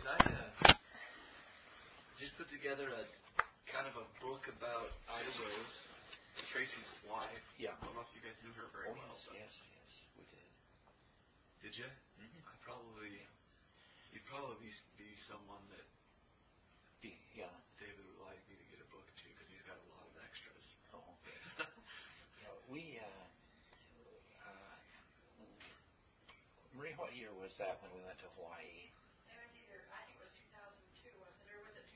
I just put together a kind of a book about Ida Rose, Tracy's wife. Yeah. I don't know if you guys knew her very well. Yes, we did. Did you? Mm-hmm. You'd probably be someone that David would like me to get a book to, because he's got a lot of extras. Oh, okay. Marie, what year was that when we went to Hawaii? It was either, I think it was 2002, was it, or was it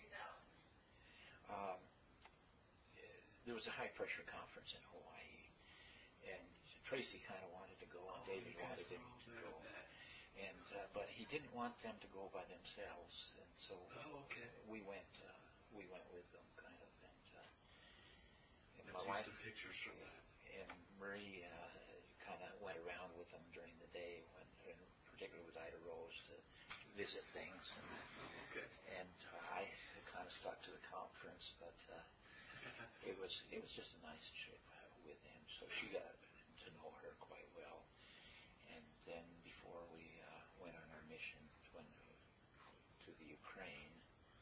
2000? There was a high-pressure conference in Hawaii, and Tracy kind of wanted to go, and David wanted him to go. And but he didn't want them to go by themselves, and so we went with them, kind of. And my wife, some pictures from that. And Marie kind of went around with them during the day, and particularly with Ida Rose, to visit things. And I kind of stuck to the conference, but it was just a nice trip with him. So she got to know her quite well. And then before we went on our mission to the Ukraine,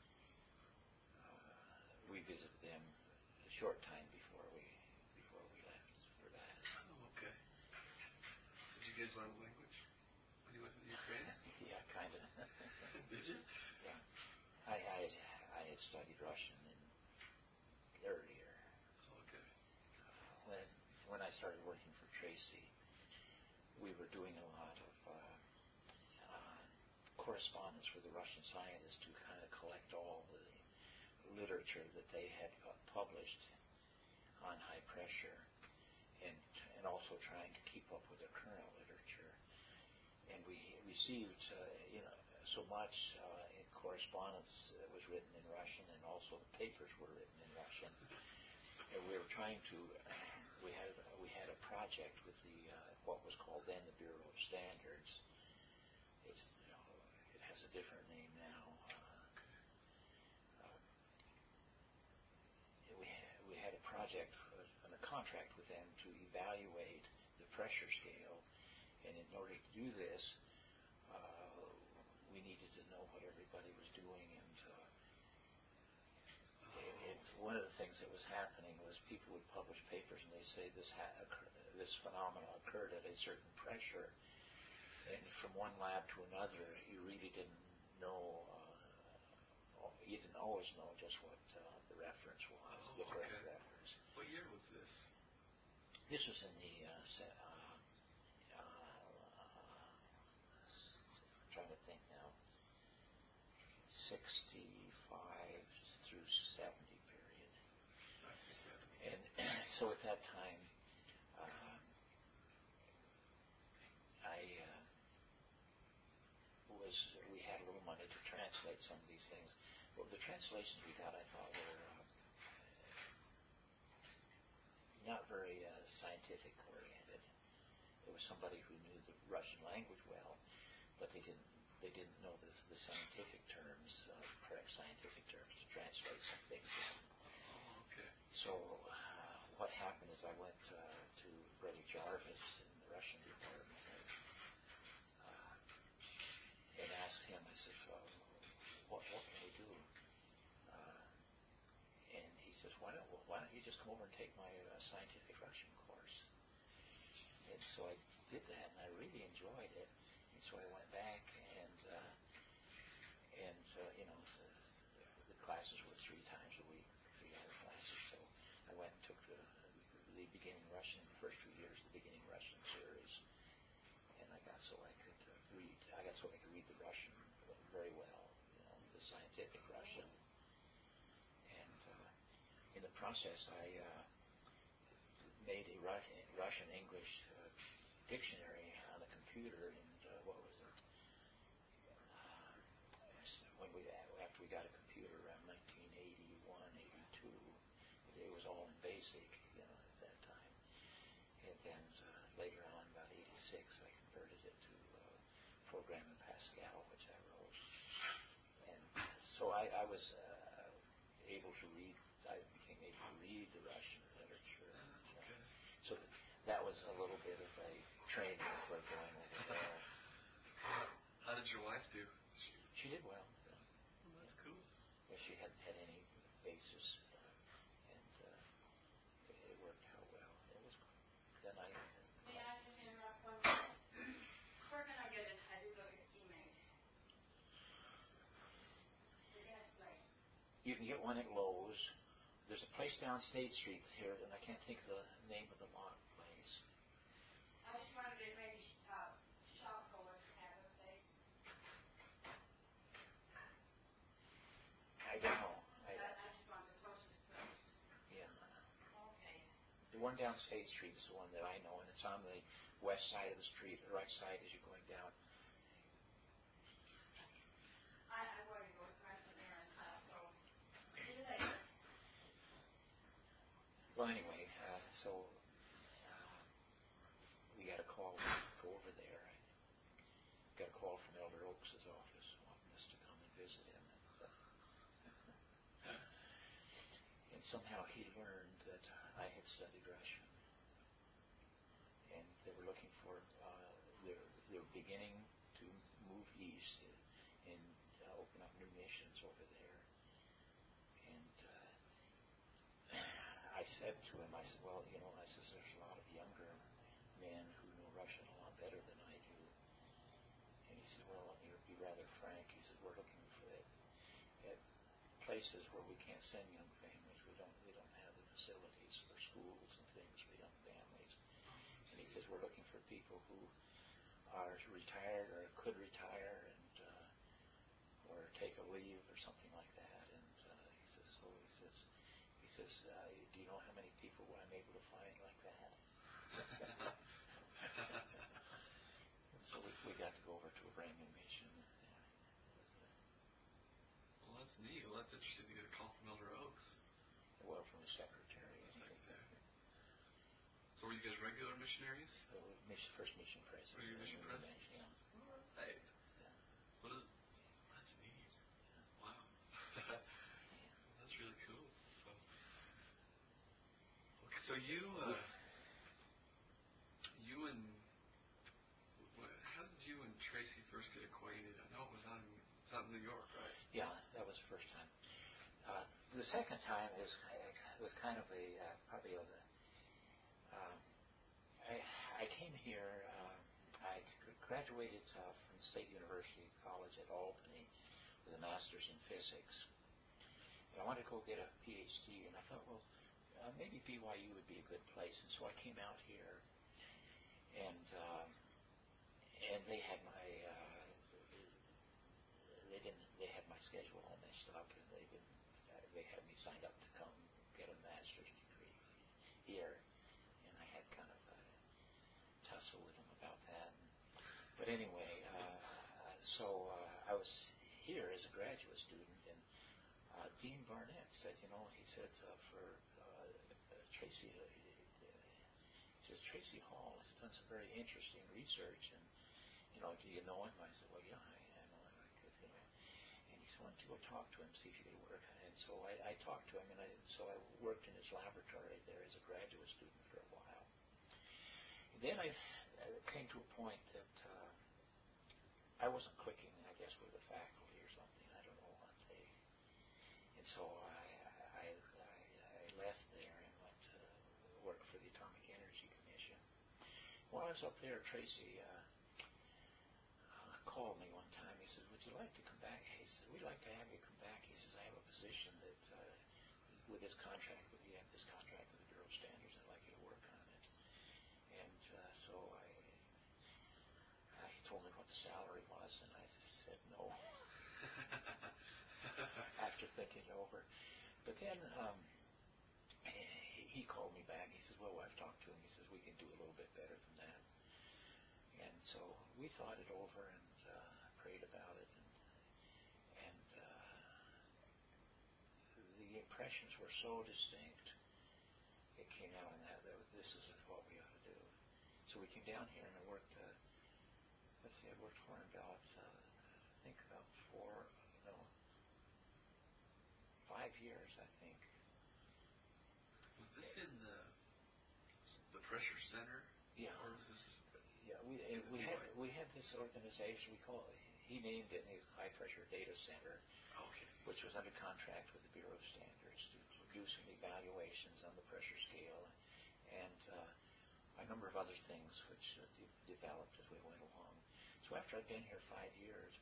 we visited them a short time before we left for that. Oh, okay. Did you guys learn language when you went to the Ukraine? Yeah, kind of. Did you? Yeah. I had studied Russian earlier. Okay. When I started working for Tracy, we were doing a lot of correspondence with the Russian scientists to kind of collect all the literature that they had published on high pressure, and also trying to keep up with their current literature. And we received so much in correspondence that was written in Russian, and also the papers were written in Russian. And we were trying to we had a project with the what was called then the Bureau of Standards. It has a different name now. We had a project and a contract with them to evaluate the pressure scale, and in order to do this, we needed to know what everybody was doing, and one of the things that was happening was people would publish papers and they say this phenomenon occurred at a certain pressure, and from one lab to another, you really didn't know. You didn't always know just what the reference was, the correct reference. What year was this? This was in the trying to think now, 65 through 70 period. And so at that time, we had a little money to translate some of these things. Well, the translations we got, I thought, were not very scientific oriented. There was somebody who knew the Russian language well, but they didn't know the scientific terms, correct scientific terms to translate some things in. Oh, okay. So what happened is I went to Brother Jarvis in the Russian department and asked him. I said, "What can we do?" And he says, "Why don't you just come over and take my scientific Russian course?" And so I did that, and I really enjoyed it. And so I went back, and the classes were 3 times a week, 3 hour classes. So I went and took the beginning Russian, the first 2 years, the beginning Russian series, and I got so I could read. I got so I could read the Russian very well, the scientific Russian. And in the process, I made a Russian-English dictionary on a computer, and what was it? After we got a computer around 1981, 82, it was all in BASIC, at that time. And then later on, about 86, I converted it to program in Pascal, which I wrote. And so I was able to read. I became able to read the Russian literature. Okay. So that was a little bit of a training for going over there. How did your wife do? She did well. hadn't had any basis, and it worked out well. It was then I. May I just interrupt 1 minute? Where can I get it? I do go to email. The gas place. You can get one at Lowe's. There's a place down State Street here, and I can't think of the name of the lot place. I just wondered if maybe shop goers have a place. I don't know. I just want the closest place. Yeah. Okay. The one down State Street is the one that I know, and it's on the west side of the street, the right side as you're going down. I'm going to go run some errands now, so see you later. Well, anyway, we got a call to go over there. I got a call from Elder Oaks' office wanting us to come and visit him. And somehow he learned that I had studied Russian. And they were looking for, they were beginning to move east and open up new missions over there. And I said to him, I said, well, there's a lot of younger men who know Russian a lot better than I do. And he said, well, to be rather frank, he said, we're looking for at places where we can't send young families. We don't have the facilities for schools and things for young families. And he says, we're looking for people who are retired or could retire and or take a leave or something like that. And he says, do you know how many people I'm able to find like that? So we got to go over to a brand new mission. Well, that's neat. Well, that's interesting to get a call from Elder Oaks. Well, from the secretary. So were you guys regular missionaries? First mission president. Were you mission president? Yeah. Right. Yeah. What is? That's neat. Yeah. Wow. That's really cool. So you and how did you and Tracy first get acquainted? I know it was out in New York, right? Yeah, that was the first time. The second time was kind of probably I came here. I graduated from State University College at Albany with a master's in physics. And I wanted to go get a PhD, and I thought, well, maybe BYU would be a good place. And so I came out here, and they had they had my schedule all messed up, and they had me signed up to come get a master's degree here, and I had kind of a tussle with them about that. But anyway, so I was here as a graduate student, and Dean Barnett said, he said for Tracy, he says, Tracy Hall has done some very interesting research, and do you know him? I said, well, yeah, I know him. And he said, why don't you go talk to him, see if you could work. And so I talked to him, and so I worked in his laboratory there as a graduate student for a while. And then I came to a point that I wasn't clicking, I guess, with the faculty or something. I don't know what they. And so I left there and went to work for the Atomic Energy Commission. While I was up there, Tracy called me one time. He said, would you like to come back? He says, we'd like to have you come back. He says, I have a position that with this contract, you have this contract with the Bureau of Standards. I'd like you to work on it. And so he told me what the salary was, and I said no. After thinking it over. But then he called me back. He says, well, I've talked to him. He says, we can do a little bit better than that. And so we thought it over and prayed about it. And the impressions were so distinct. It came out in that this is what we ought to do. So we came down here and I worked, I worked for him about, I think about 5 years, I think. Was this in the pressure center? Yeah. Or was this? Yeah, we had this organization. He named it the High Pressure Data Center. Okay. which was under contract with the Bureau of Standards to do some evaluations on the pressure scale and a number of other things which developed as we went along. So after I'd been here 5 years,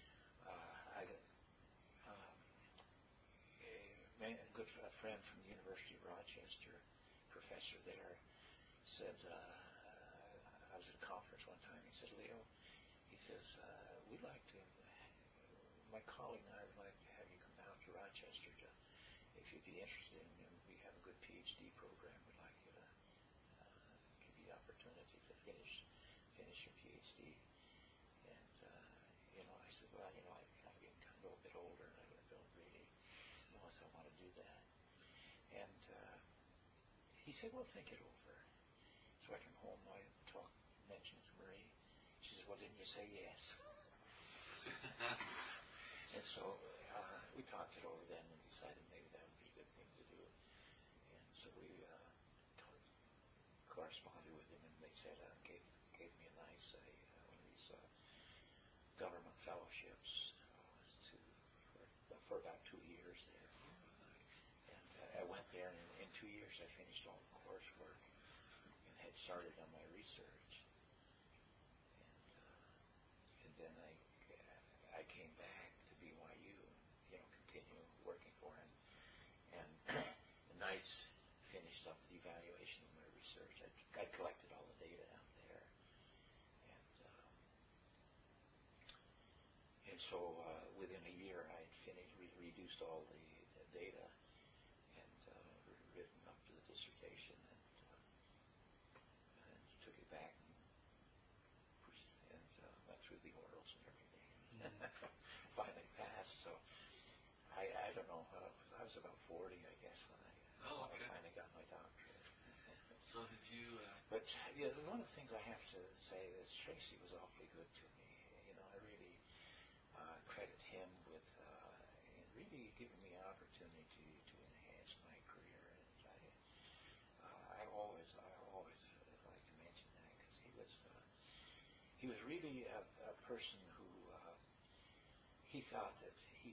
a good friend from the University of Rochester, professor there, said, I was at a conference one time, he said, Leo, he says, we'd like to, my colleague and I would like to have you come down to Rochester to, if you'd be interested in, we have a good PhD program, we'd like you to give you the opportunity to finish your PhD. And, I said, well, I'm getting kind of a bit older, and I don't really know if I want to do that. And he said, well, think it over. So I come home, I mentioned to Marie. She says, well, didn't you say yes? And so we talked it over then and decided maybe that would be a good thing to do. And so we corresponded with him, and they said, gave me a nice, one of these government fellowships for about 2 years there. And I went there, and in 2 years I finished all the coursework and had started on my research. And then I came back to BYU, continue working for him. And Knights finished up the evaluation of my research. I'd collected all the data out there. And so within a year I had finished, reduced all the data and written up to the dissertation and took it back and went through the orals and everything. Finally passed. So I don't know, I was about 40, I guess, when I finally got my doctorate. So did you... But one of the things I have to say is Tracy was awfully good to me. I really credit him with really giving me an opportunity to enhance my career. And I always like to mention that because he was really a person who he felt that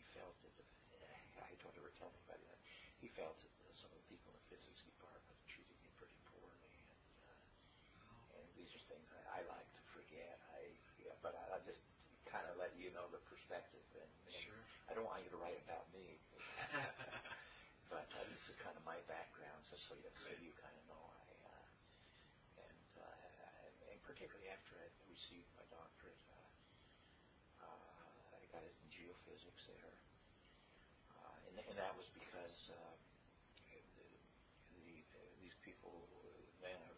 I don't ever tell anybody that he felt that some of the people in the physics department treated him pretty poorly, and these are things I like to forget. But I'll just kind of let you know the perspective, and sure. I don't want you to write about me, but this is kind of my background, so you kind of know. And particularly after I received my doctorate, I got it in geophysics there, and that was because these people, then I was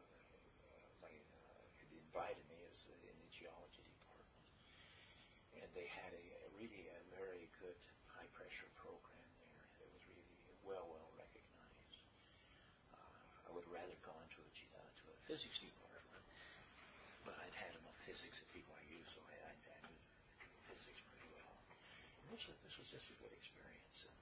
had invited me as in the geology department, and they had a very good high pressure program there. It was really well recognized. I would rather gone to a physics department, but I'd had enough physics at BYU, so I knew physics pretty well. And this was just a good experience. And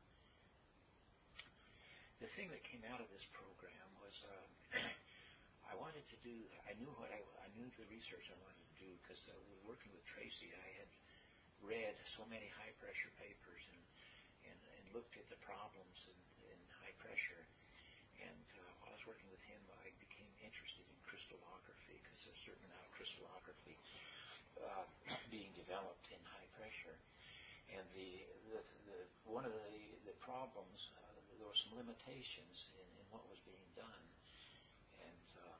the thing that came out of this program was I wanted to do. I knew the research I wanted to do because working with Tracy, I had read so many high pressure papers and looked at the problems in high pressure. And while I was working with him, I became interested in crystallography because there's a certain amount of crystallography being developed in high pressure. And one of the problems, there were some limitations in what was being done, and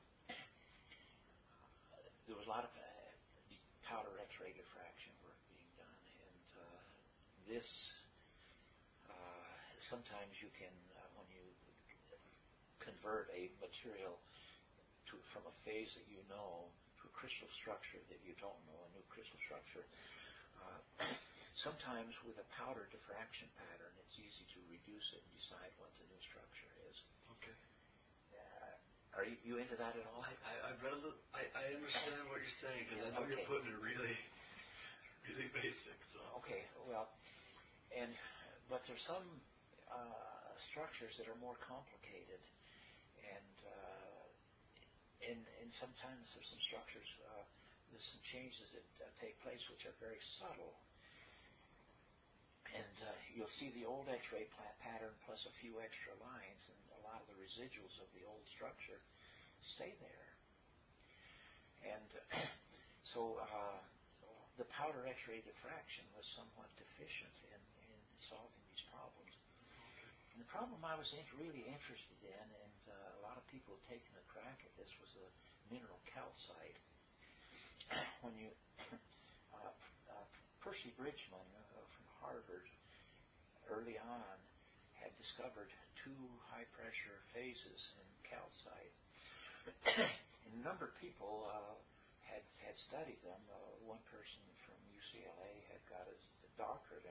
there was a lot of powder X-ray diffraction work being done, and this sometimes you can when you convert a material from a phase that you know to a crystal structure that you don't know, a new crystal structure. Sometimes with a powder diffraction pattern, it's easy to reduce it and decide what the new structure is. Okay. Are you into that at all? I've read a little. I understand what you're saying because I know you're putting it really, really basic. So. Okay. Well, but there's some structures that are more complicated, and sometimes there's some structures. There's some changes that take place which are very subtle. And you'll see the old X-ray pattern plus a few extra lines, and a lot of the residuals of the old structure stay there. And so the powder X-ray diffraction was somewhat deficient in solving these problems. And the problem I was really interested in, and a lot of people have taken a crack at this, was the mineral calcite. When you Percy Bridgman from Harvard early on had discovered two high-pressure phases in calcite. And a number of people had studied them. One person from UCLA had got his doctorate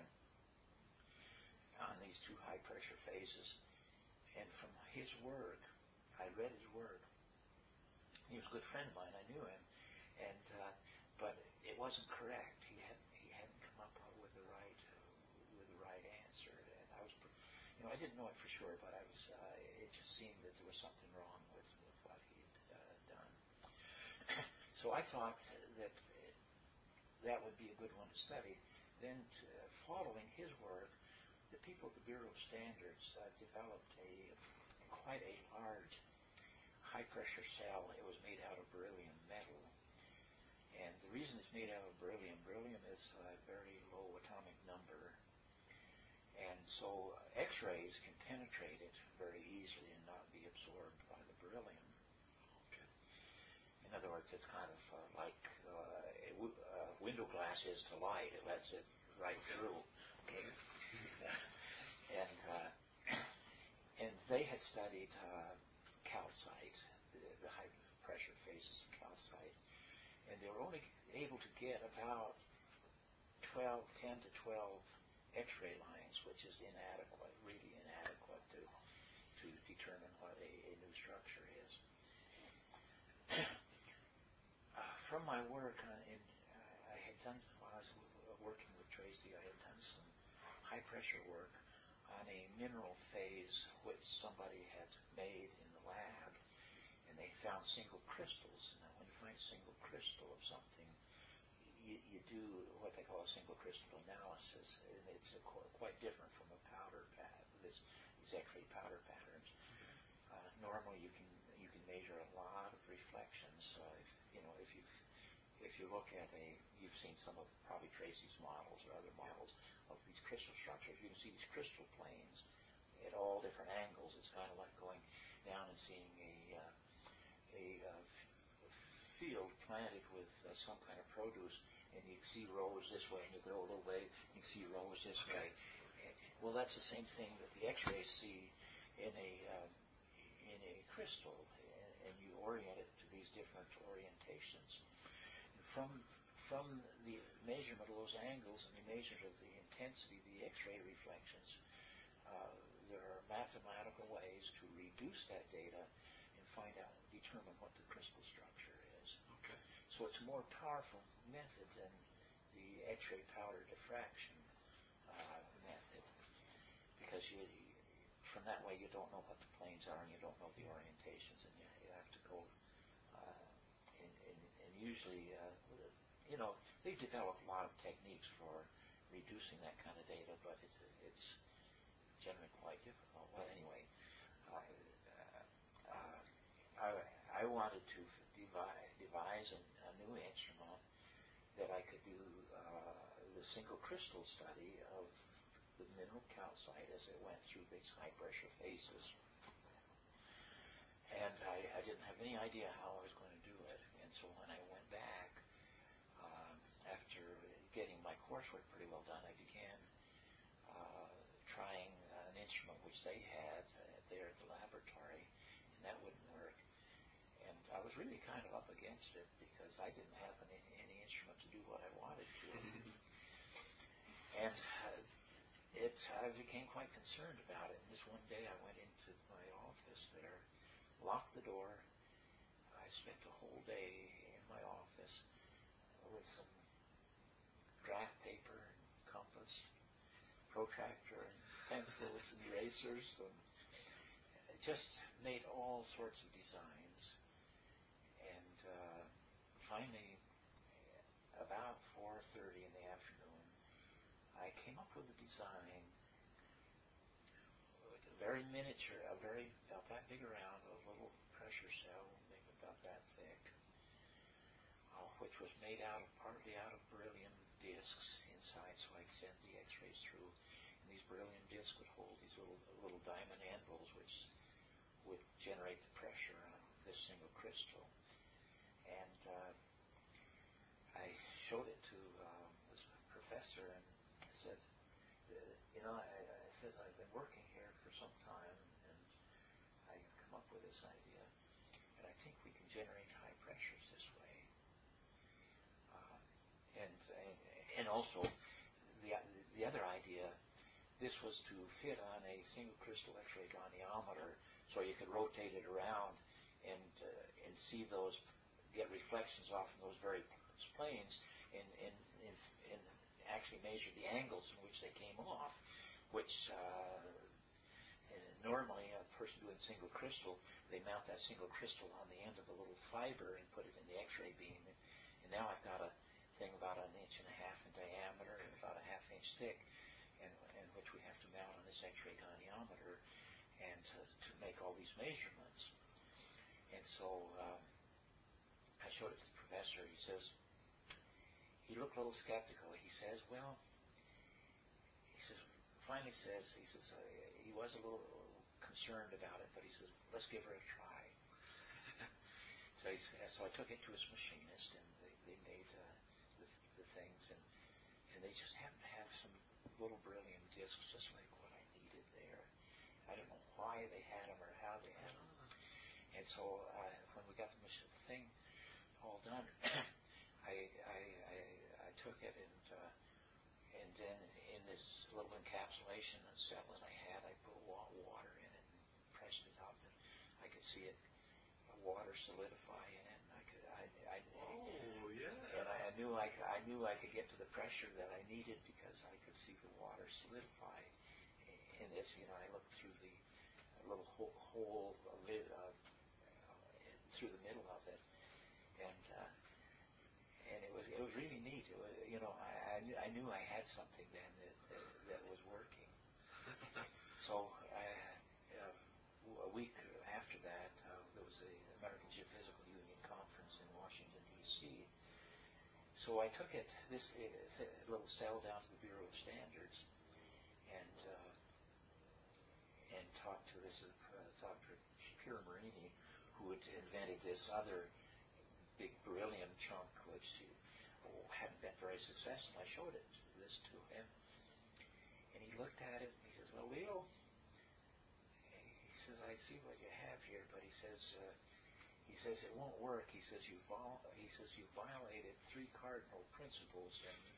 on these two high-pressure phases. And from his work, I read his work. He was a good friend of mine. I knew him, but it wasn't correct. He hadn't come up with the right answer. And I was, I didn't know it for sure, but it just seemed that there was something wrong with what he had done. So I thought that would be a good one to study. Then, following his work, the people at the Bureau of Standards developed quite a large high-pressure cell. It was made out of beryllium metal. And the reason it's made out of beryllium is a very low atomic number. And so X-rays can penetrate it very easily and not be absorbed by the beryllium. Okay. In other words, it's kind of like window glass is to light. It lets it right through. Okay. And they had studied calcite, the high pressure phase calcite, and they were only able to get about 10 to 12 X-ray lines, which is inadequate, really inadequate to determine what a new structure is. From my work, I had done, while I was working with Tracy, I had done some high pressure work on a mineral phase which somebody had made in the lab, and they found single crystals. Now, when you find a single crystal of something, you do what they call a single crystal analysis, and it's quite different from a powder pattern. These X-ray powder patterns. Normally, you can measure a lot of reflections. So if you look at you've seen some of probably Tracy's models or other models of these crystal structures. You can see these crystal planes at all different angles. It's kind of like going down and seeing a field planted with some kind of produce, and you can see rows this way, and you go a little way, you can see rows this way. Well, that's the same thing that the X-rays see in a crystal, and you orient it to these different orientations. And from the measurement of those angles and the measurement of the intensity of the X-ray reflections, there are mathematical ways to reduce that data and determine what the crystal structure is. Okay. So it's a more powerful method than the X-ray powder diffraction method, because from that way you don't know what the planes are and you don't know the orientations, and you have to go and usually they've developed a lot of techniques for reducing that kind of data, but it's generally quite difficult. Well, anyway, I wanted to devise a new instrument that I could do the single crystal study of the mineral calcite as it went through these high pressure phases. And I didn't have any idea how I was going to do it. And so when I went back, after getting my coursework pretty well done, I began trying an instrument which they had there at the laboratory, and that wouldn't work. And I was really kind of up against it because I didn't have any instrument to do what I wanted to. And I became quite concerned about it. And this one day I went into my office there, locked the door. I spent the whole day in my office with some graph paper and compass, protractor and pencils and erasers, and just made all sorts of designs. And finally, about 4:30 in the afternoon, I came up with a design very miniature, about that big around, a little pressure cell, maybe about that thick, which was made partly out of beryllium discs inside, so I could send the X-rays through. And these beryllium discs would hold these little diamond anvils, which would generate the pressure on this single crystal. And I showed it to this professor, and I said, I said, I've been working here for some time, and I've come up with this idea, and I think we can generate high pressures this way. And also, the other idea, this was to fit on a single crystal X-ray goniometer, so you could rotate it around and see those, get reflections off in those very planes, and actually measure the angles in which they came off, which normally a person doing single crystal, they mount that single crystal on the end of a little fiber and put it in the X-ray beam. And now I've got a thing about 1.5 inches in diameter and about a 1/2 inch thick, and which we have to mount on this X-ray goniometer and to make all these measurements. And so I showed it to the professor. He looked a little skeptical. He says, finally says, he was a little concerned about it, but he says, let's give her a try. So I took it to his machinist, and they made the things, and they just happened to have some little beryllium discs, just like what I needed there. I don't know why they had them or how they had them. And so when we got the thing all done, I took it, and then in this little encapsulation cell that I had, I put water in it and pressed it up, and I could see it, water solidify in it, and I knew I could get to the pressure that I needed because I could see the water solidify in this. I looked through the little hole through the middle of it, and it was really neat. It was, I knew I had something then that was working. So a week after that, there was the American Geophysical Union conference in Washington, D.C. So I took this little cell down to the Bureau of Standards and talked to Dr. Shapiro Marini, who had invented this other big beryllium chunk, which hadn't been very successful. I showed this to him, and he looked at it, and he says, well, Leo, he says, I see what you have here, but he says it won't work. He says you violated 3 cardinal principles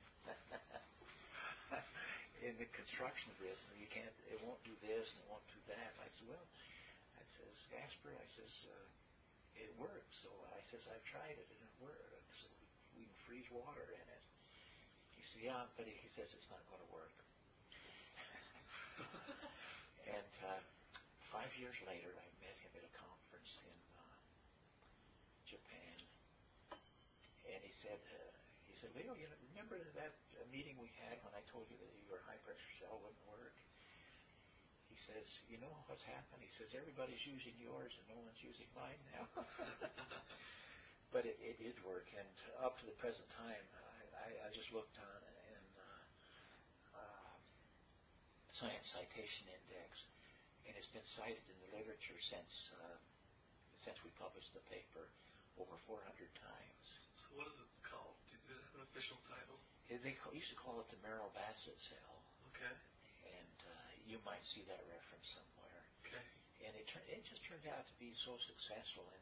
in the construction of this, and it won't do this, and it won't do that. I said, well, Gasper, it works. So I says, I've tried it and it works. We can freeze water in it. He says, yeah, but he says it's not going to work. And 5 years later, I met him at a conference in Japan, and he said, Leo, remember that meeting we had when I told you that your high pressure cell wouldn't work? He says, you know what's happened? He says, everybody's using yours and no one's using mine now. But it did work, and up to the present time, I just looked on in Science Citation Index, and it's been cited in the literature since we published the paper over 400 times. So what is it called? Does it have an official title? They used to call it the Merrill-Bassett cell. Okay. And you might see that reference somewhere. Okay. And it just turned out to be so successful, and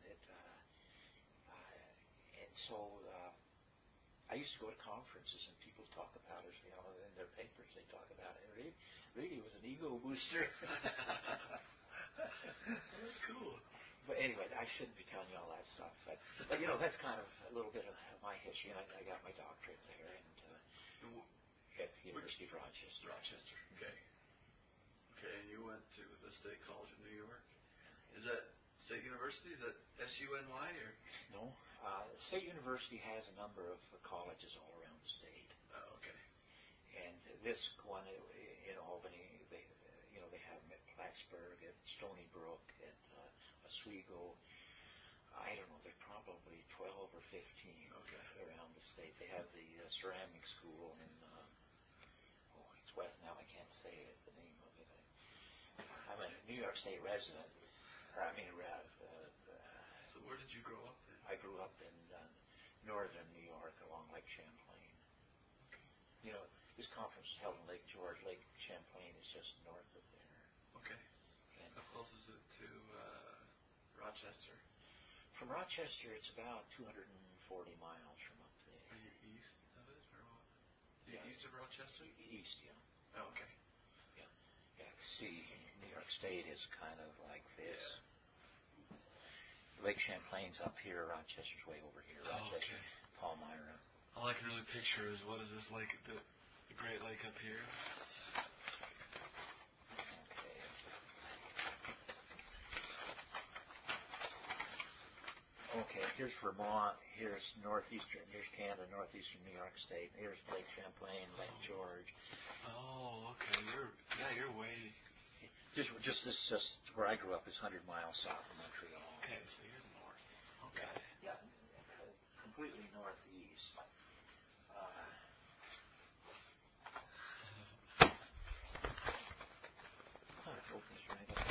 so I used to go to conferences and people talk about it, in their papers they talk about it. It really was an ego booster. That's cool. But anyway, I shouldn't be telling you all that stuff. But that's kind of a little bit of my history, and I got my doctorate there at the University of Rochester. Rochester, okay. Okay, and you went to the State College of New York. Is that State University? Is that SUNY or? No. State University has a number of colleges all around the state. Oh, okay. And this one in Albany, they have Plattsburgh, at Stony Brook, at Oswego. I don't know, there's probably 12 or 15 around the state. They have the ceramic school in, it's west now, I can't say it, the name of it. I'm a New York State resident. So where did you grow up then? I grew up in northern New York along Lake Champlain. Okay. You know, this conference is held in Lake George. Lake Champlain is just north of there. Okay. And how close is it to Rochester? From Rochester, it's about 240 miles from up there. Are you east of it, or what? East of Rochester? East, yeah. Oh, okay. Yeah. See, New York State is kind of like this. Yeah. Lake Champlain's up here. Rochester's way over here. Rochester, Palmyra. All I can really picture is what is this lake, the Great Lake up here? Okay, here's Vermont, here's northeastern, here's Canada, northeastern New York State, here's Lake Champlain, Lake George. Oh, okay, you're way... Just where I grew up is 100 miles south of Montreal. Okay, so you're north. Okay. Yeah, completely northeast. Focus right up.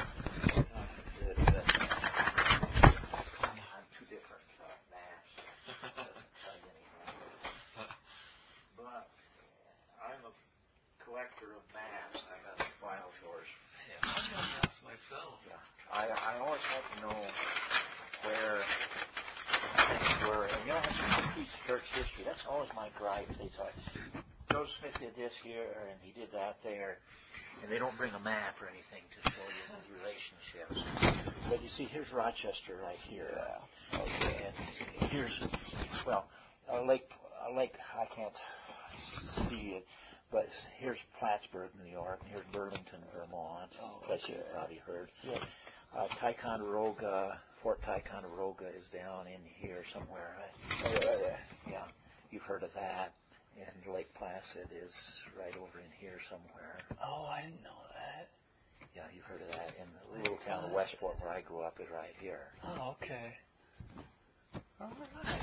On two different maps. Doesn't tell you anything. But I'm a collector of maps. I got a file yours. Yeah, I'm going to ask myself. Yeah. I always have to know where things were. And you know, it's a piece of church history. That's always my gripe. They thought, Joseph Smith did this here, and he did that there. And they don't bring a map or anything to show you the relationships. But you see, here's Rochester right here. Okay, and here's, well, a lake, I can't see it, but here's Plattsburgh, New York, and here's Burlington, Vermont. That you've probably heard. Yeah. Ticonderoga, Fort Ticonderoga is down in here somewhere. Yeah, you've heard of that. And Lake Placid is right over in here somewhere. Oh, I didn't know that. Yeah, you've heard of that. And the little town of Westport, where I grew up, is right here. Oh, okay. All right.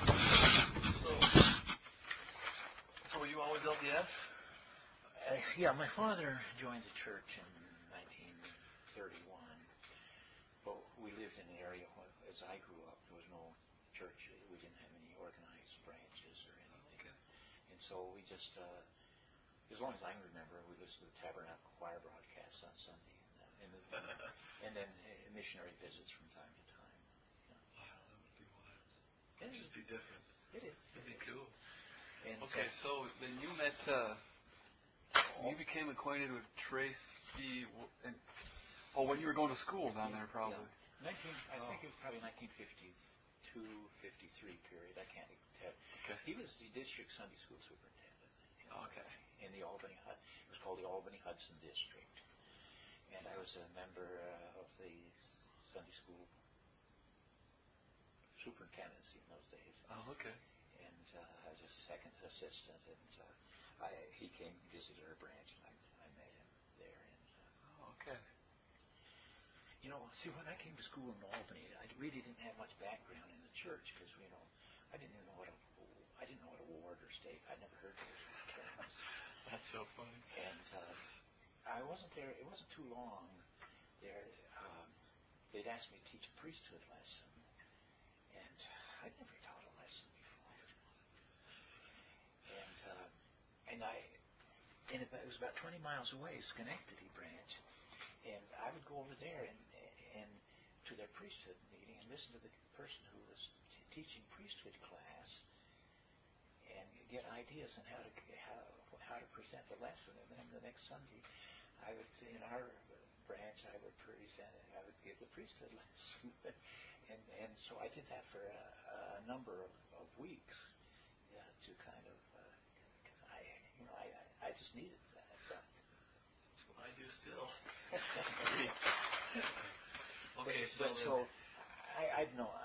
So were you always LDS? Yeah, my father joined the church in 1931. But we lived in an area where, as I grew up, there was no church. We didn't have any organized branches or anything. Okay. And so we just, as long as I can remember, we listened to the Tabernacle Choir broadcasts on Sunday, and then missionary visits from time to time. Yeah. Wow, that would be wild. It'd just be different. It is. It'd be cool. And okay, so then you met, you became acquainted with Tracy, when you were going to school down there, probably. Yeah. I think it was probably 1952, 53 period. I can't tell. Okay. He was the district Sunday school superintendent. Okay. In the Albany, it was called the Albany Hudson District, and I was a member of the Sunday school superintendency in those days. Oh, okay. And I was a second assistant, and he came and visited our branch, and I met him there. And okay. You know, see, when I came to school in Albany, I really didn't have much background in the church because, you know, I didn't know what a ward or stake. I'd never heard of those terms. That's so funny. And I wasn't there. It wasn't too long there. They'd asked me to teach a priesthood lesson, and I'd never taught a lesson before. And it was about 20 miles away, Schenectady branch, and I would go over there and to their priesthood meeting and listen to the person who was teaching priesthood class and get ideas on how to present the lesson. And then the next Sunday, in our branch, I would give the priesthood lesson. and so I did that for a number of weeks to kind of, I just needed that. So. That's what I do still. Okay, so I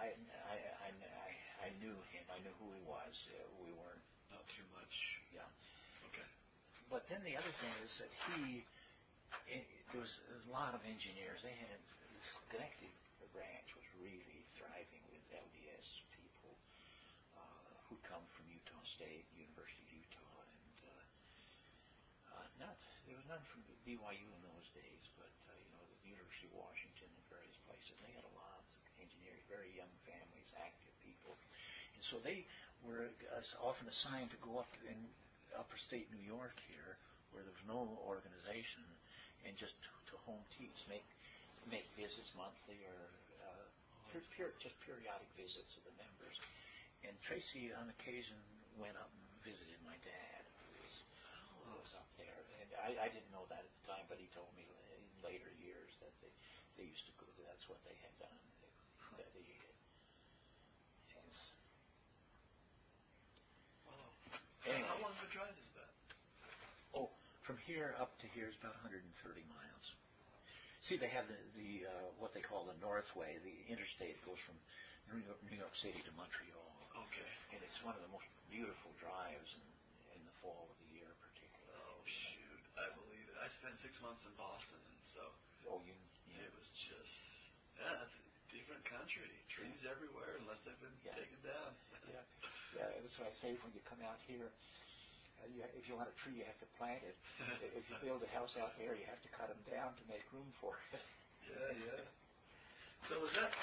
knew him. I knew who he was. We weren't not too much. Yeah. Okay. But then the other thing is that he there was a lot of engineers. They had the Schenectady branch was really thriving with LDS people who'd come from Utah State, University of Utah, and there was none from BYU in those days, but the University of Washington and various places. They had a lot of engineers, very young families, active people, and so they were often assigned to go up in upper state New York here, where there was no organization, and just to home teach, make visits monthly or just periodic visits of the members. And Tracy, on occasion, went up and visited my dad, who was up there. And I didn't know that at the time, but he told me in later years that they used to go. That's what they had done. Anyway. How long of a drive is that? Oh, from here up to here is about 130 miles. See, they have the what they call the Northway. The interstate goes from New York City to Montreal. Okay. And it's one of the most beautiful drives in the fall of the year, particularly. Oh, shoot. I believe it. I spent 6 months in Boston, and so it was just, it's a different country. Trees everywhere, unless they've been taken down. Yeah, that's what I say when you come out here. If you want a tree, you have to plant it. If you build a house out there, you have to cut them down to make room for it. Yeah. So was that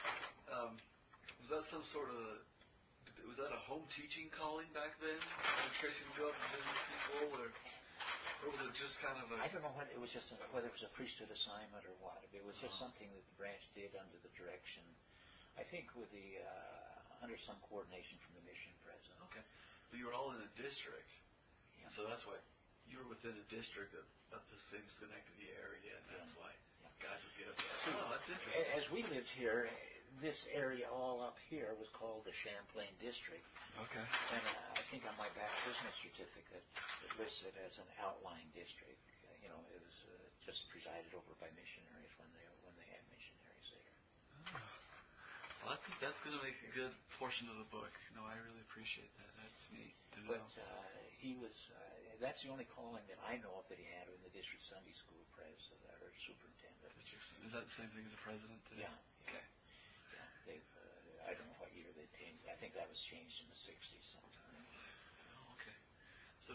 some sort of, was that a home teaching calling back then? When Tracy would go up and visit people, or was it just kind of a... I don't know whether it was whether it was a priesthood assignment or what. It was just something that the branch did under the direction, I think, under some coordination from the mission president. Okay. But you were all in a district. Yeah. So that's why you were within a district of the same Schenectady area, and that's why guys would get up there. Oh, that's interesting. As we lived here, this area all up here was called the Champlain District. Okay. And I think on my baptismal certificate, it listed as an outlying district. It was just presided over by missionaries when they had missionaries there. Oh. Well, I think that's going to make a good portion of the book. No, I really appreciate that. That's neat to know. But he was, that's the only calling that I know of that he had in the district Sunday school president or superintendent. Is that the same thing as a president today? Yeah. Okay. Yeah, they've, I don't know what year they changed. I think that was changed in the 60s sometime. Oh, okay. So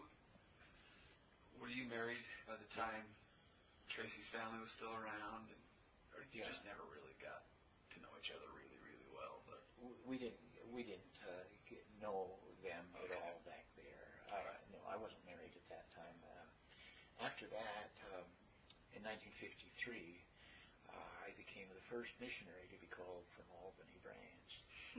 were you married by the time Tracy's family was still around? Or you just never really got to know each other really, really well? But we didn't know them at all back there. No, I wasn't married at that time. After that, in 1953, I became the first missionary to be called from Albany branch.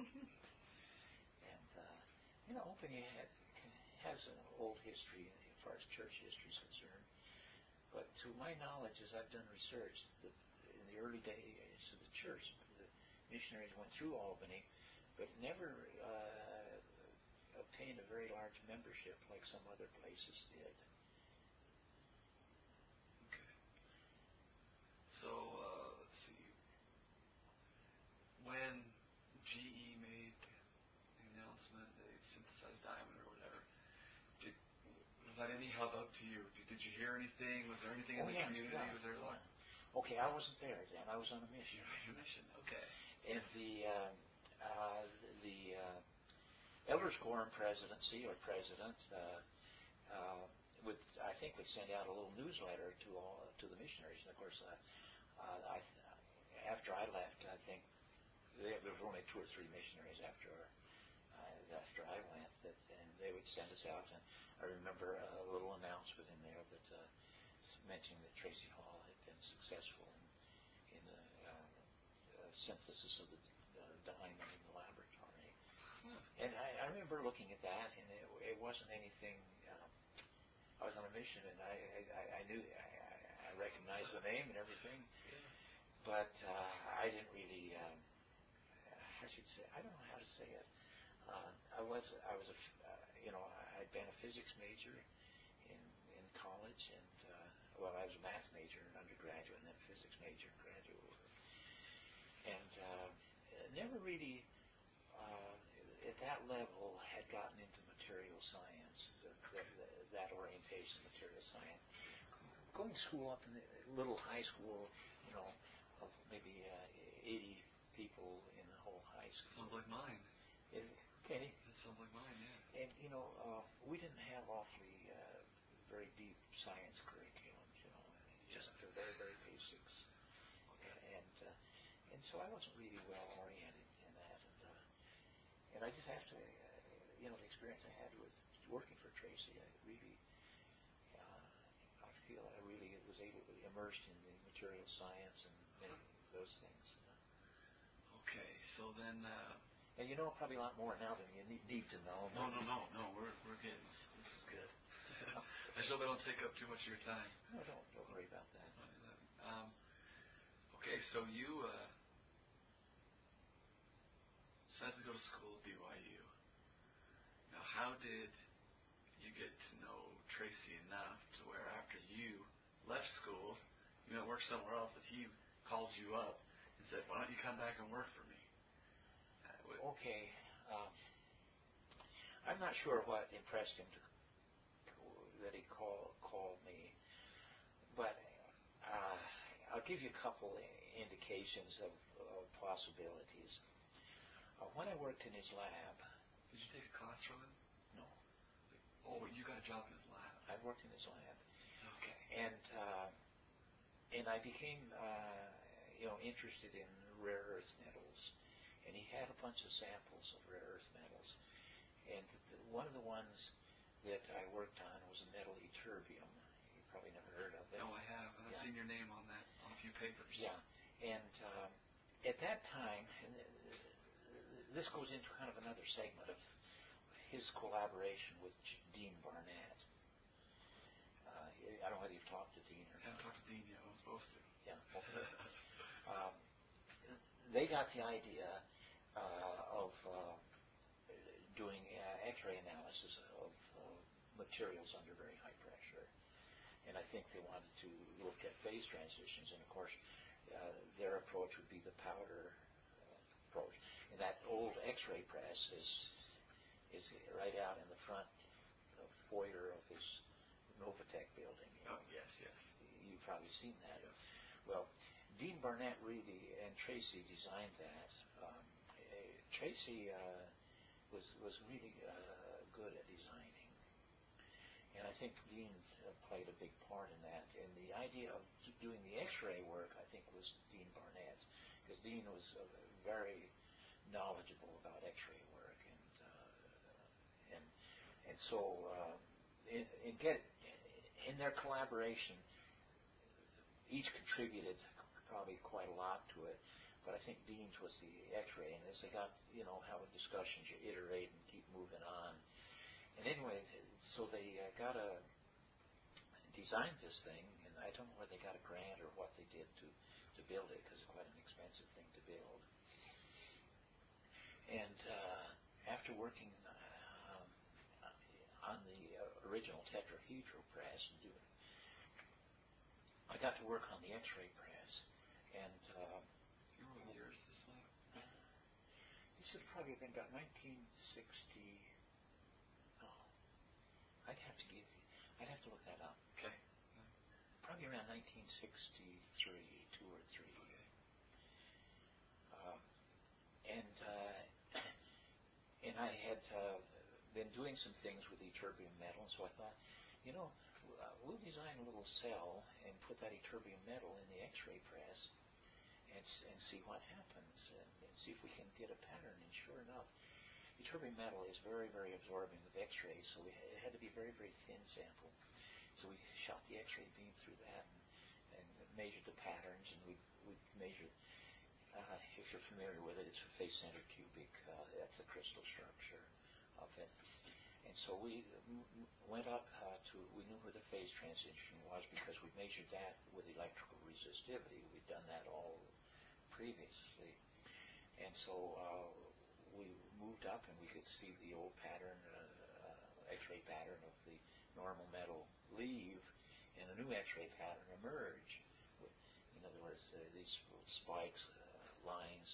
And Albany has an old history as far as church history is concerned. But to my knowledge, as I've done research, in the early days of the church, the missionaries went through Albany, but never obtained a very large membership like some other places did. Okay. So, let's see. When GE made the announcement they synthesized diamond or whatever, was that any help up to you? Did you hear anything? Was there anything in the community? Yeah. Was there a lot? Okay, I wasn't there then. I was on a mission. Okay. And the Elders Quorum presidency or president would send out a little newsletter to the missionaries. And of course, after I left, I think there were only 2 or 3 missionaries after I went, and they would send us out. And I remember a little announcement in there that mentioning that Tracy Hall had been successful in the synthesis of the diamond in the laboratory. And I remember looking at that, and it wasn't anything. I was on a mission, and I knew I recognized the name and everything, but I didn't really. I should say, I don't know how to say it. I'd been a physics major in college, and I was a math major in undergraduate, and then a physics major in graduate work, and never really at that level had gotten into material science, that orientation, material science. going to school up in a little high school, of maybe 80 people in the whole high school. Sounds like mine. Okay. That sounds like mine, yeah. And, we didn't have awfully very deep science curriculums, just the very, very basics. Okay. And so I wasn't really well oriented in that. And I just have to, the experience I had with working for Tracy, I really, I feel I really was able to be immersed in the material science and many of those things. Okay, so then... and you know probably a lot more now than you need to know. No, we're getting this is good. I just hope I don't take up too much of your time. No, don't worry about that. Okay, so you decided to go to school at BYU. Now, how did you get to know Tracy enough to where after you left school, you went work somewhere else, that he called you up and said, "Why don't you come back and work for me?" Okay. I'm not sure what impressed him that he called me, but I'll give you a couple indications of possibilities. When I worked in his lab... Did you take a class from him? No. Oh, you got a job in his lab. I worked in his lab. Okay. And I became, interested in rare earth metals. And he had a bunch of samples of rare earth metals. And one of the ones that I worked on was a metal ytterbium. You probably never heard of it. No, I have. I've seen your name on that, on a few papers. Yeah. And at that time, and this goes into kind of another segment of his collaboration with Dean Barnett. I don't know whether you've talked to Dean or not. I haven't talked to Dean yet. I was supposed to. Yeah. Okay. They got the idea of doing X-ray analysis of materials under very high pressure. And I think they wanted to look at phase transitions. And, of course, their approach would be the powder approach. And that old X-ray press is right out in the front foyer of his Novatech building. Oh, yes. You've probably seen that. Yes. Well, Dean Barnett really and Tracy designed that. Tracy was really good at designing, and I think Dean played a big part in that. And the idea of doing the X-ray work, I think, was Dean Barnett's, because Dean was very knowledgeable about X-ray work, and so in their collaboration, each contributed probably quite a lot to it. But I think Dean's was the X-ray, and as they got, having discussions, you iterate and keep moving on. And anyway, so they designed this thing, and I don't know whether they got a grant or what they did to build it, because it's quite an expensive thing to build. And after working on the original tetrahedral press, I got to work on the X-ray press, and you know what years this was? This would probably have been about 1960. Oh, I'd have to look that up. Okay. Probably around 1963, 2 or 3. Okay. And I had been doing some things with ytterbium metal, and so I thought, we'll design a little cell and put that ytterbium metal in the X-ray press and see what happens, and see if we can get a pattern. And sure enough, ytterbium metal is very, very absorbing of X-rays, so it had to be a very, very thin sample. So we shot the X-ray beam through that and measured the patterns, and we measured, if you're familiar with it, it's a face-centered cubic. That's the crystal structure of it. And so we went up we knew where the phase transition was because we measured that with electrical resistivity. We'd done that all previously. And so we moved up and we could see the old pattern, X-ray pattern of the normal metal leave and a new X-ray pattern emerge. In other words, these little spikes, lines,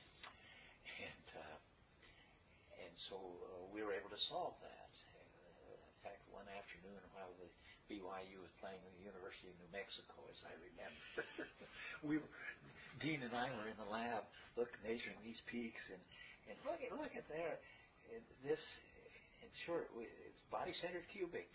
and so we were able to solve that. In fact, one afternoon while the BYU was playing with the University of New Mexico, as I remember. Dean and I were in the lab, measuring these peaks, and look at there, this. And sure, it's body-centered cubic,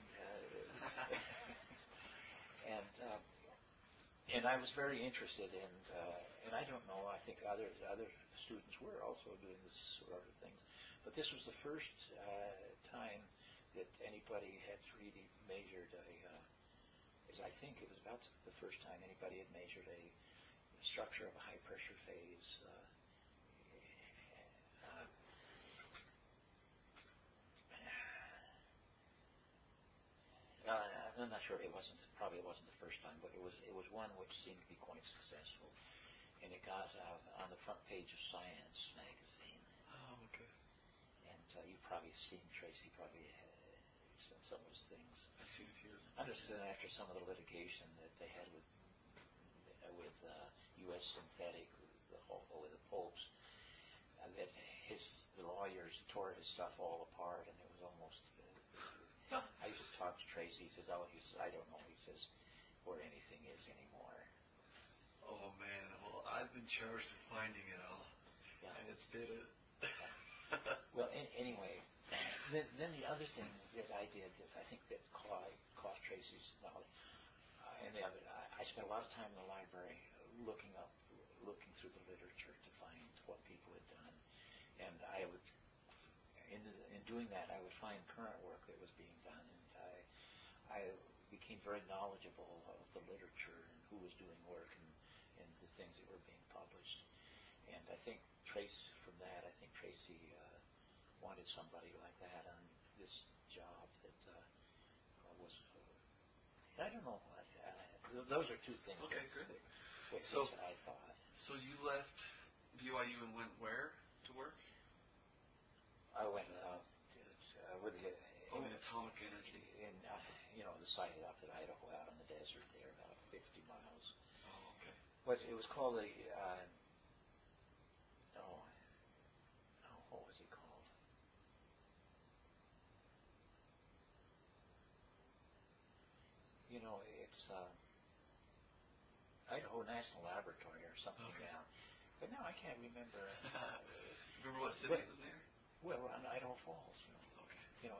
and I was very interested in, and I don't know. I think other students were also doing this sort of things, but this was the first time that anybody had really measured I think it was about the first time anybody had measured a structure of a high-pressure phase. I'm not sure. Probably wasn't the first time, but it was one which seemed to be quite successful, and it got on the front page of Science magazine. Oh, okay. And you've probably seen Tracy some of those things. I've seen a few. I understand after some of the litigation that they had with U.S. Synthetic, with the Popes, that the lawyers tore his stuff all apart, and it was almost. I used to talk to Tracy. He says, I don't know. He says, where anything is anymore. Oh, man. Well, I've been charged with finding it all. Yeah. And it's did it. Well, anyway, then the other thing that I did that I think that cost Tracy's knowledge, and the other, I spent a lot of time in the library looking through the literature to find what people had done. And I would, in doing that, I would find current work that was being done, and I became very knowledgeable of the literature and who was doing work and the things that were being published. And I think from that, I think Tracy wanted somebody like that on this job that was. I don't know. Those are two things. Okay, good. That I thought. So you left BYU and went where to work? I went with the Atomic Energy. in the site up in Idaho, out in the desert there, about 50 miles. Oh, okay. It was called the what was it called? It's Idaho National Laboratory or something now. But now I can't remember. Remember what city it was near? Well, on Idaho Falls. Okay.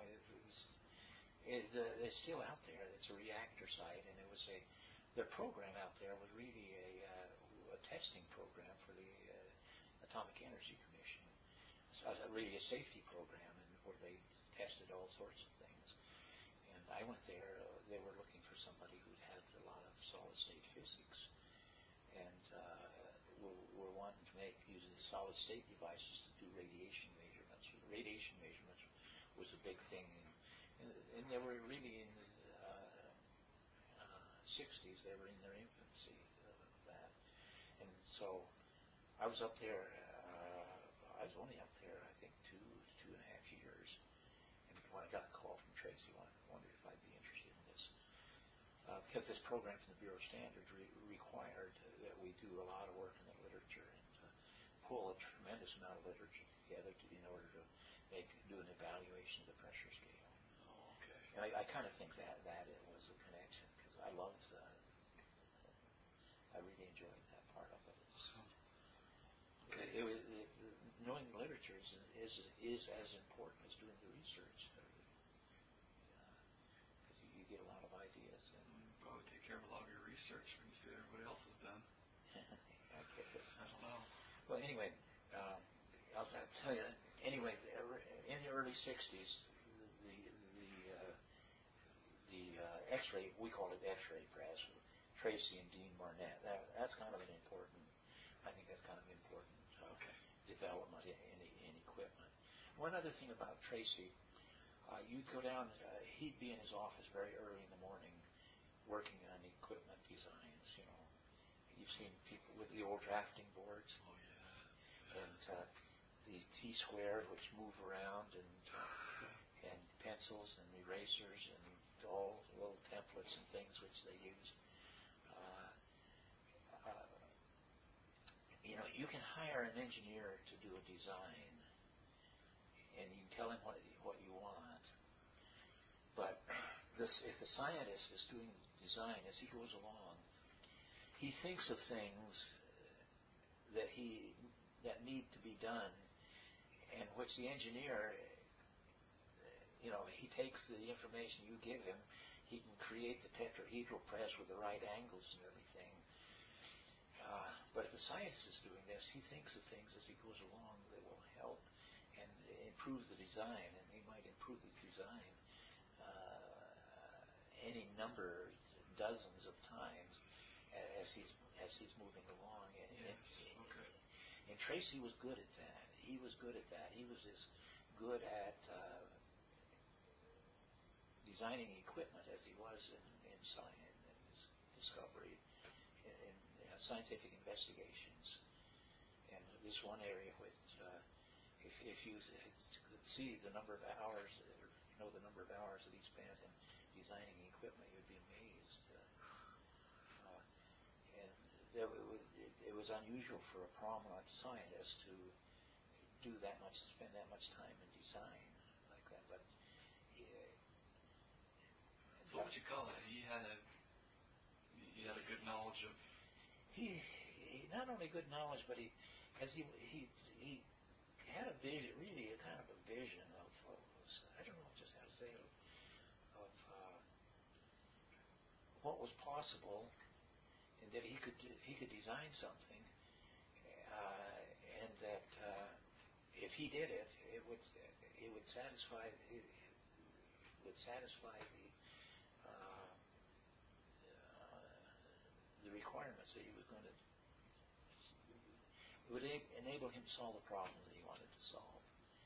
It's still out there. It's a reactor site, and it was their program out there was really a testing program for the Atomic Energy Commission. So really a safety program, and where they tested all sorts of things. And I went there. They were looking for somebody who'd had a lot of solid-state physics, and were wanting to use solid-state devices to do radiation measurements. Radiation measurements was a big thing, and they were really in the 60s. They were in their infancy of that, and so I was up there. I was only up there, I think, 2.5 years. And when I got a call from Tracy, I wondered if I'd be interested in this. Because this program from the Bureau of Standards required that we do a lot of work in the literature and pull a tremendous amount of literature together in order to do an evaluation of the pressure scale. Oh, okay. And I kind of think that it was a connection, because I loved I really enjoyed that part of it. Okay. Knowing the literature is as important as doing the research, because you get a lot of ideas. And You probably take care of a lot of your research when you see what everybody else has done. I don't know. Well, anyway, I'll tell you. Anyway, in the early '60s, the X-ray, we call it X-ray press, Tracy and Dean Barnett. That's kind of an important. I think that's kind of an important development in equipment. One other thing about Tracy, you'd go down. He'd be in his office very early in the morning, working on equipment designs. You've seen people with the old drafting boards. Oh yeah. And these T-squares which move around, and pencils and erasers and all little templates and things which they use. You can hire an engineer to do a design, and you can tell him what you want. But if the scientist is doing design as he goes along. He thinks of things that need to be done, and which the engineer, he takes the information you give him. He can create the tetrahedral press with the right angles and everything. But if the scientist is doing this, he thinks of things as he goes along that will help and improve the design, and he might improve the design any number, dozens of times as he's moving along. And Tracy was good at that. He was good at that. He was as good at designing equipment as he was in science and his discovery in scientific investigations. And this one area which, if you could see the number of hours, or know the number of hours that he spent in designing equipment, you'd be amazed. And it was unusual for a prominent scientist to spend that much time in design like that. But so what would you call that? He had a good knowledge of. He not only good knowledge, but he had a vision, really a kind of a vision of I don't know just how to say it, of what was possible, and that he could design something, and that if he did it, it would satisfy the requirements that he was going to. It would enable him to solve the problem that he wanted to solve.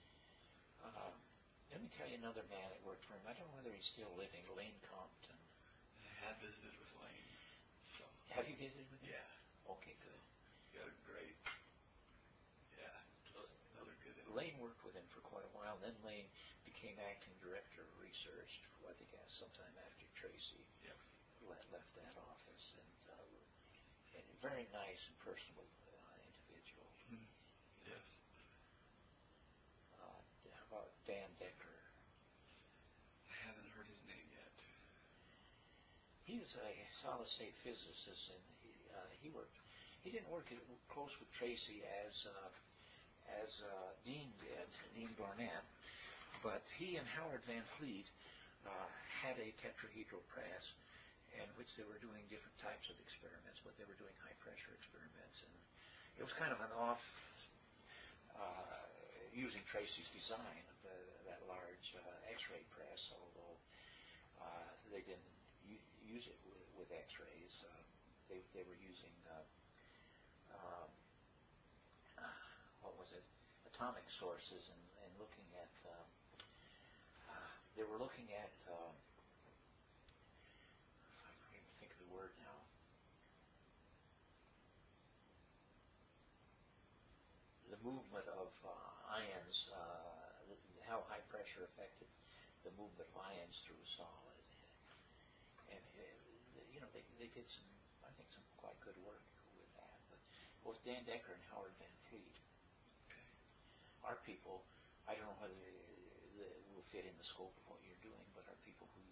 Let me tell you another man that worked for him. I don't know whether he's still living, Lane Compton. I have visited with Lane. So. Have you visited with him? Yeah. Okay, good. Got a great. Yeah, another good. Lane worked with him for quite a while. Then Lane became acting director of research. I think sometime after Tracy left that office, and a very nice and personable individual. Mm-hmm. Yes. How about Dan Decker? I haven't heard his name yet. He's a solid state physicist, and he didn't work close with Tracy as Dean did, Dean Barnett, but he and Howard Van Fleet had a tetrahedral press in which they were doing different types of experiments, but they were doing high pressure experiments, and it was kind of an off using Tracy's design of that large X-ray press, although they didn't use it with X-rays. They were using what was it? Atomic sources, and looking at. They were looking at. I can't even think of the word now. The movement of ions, how high pressure affected the movement of ions through a solid, and they did some quite good work with that. But both Dan Decker and Howard Van Fleet, are people. I don't know whether they will fit in the scope of what you're doing, but are people who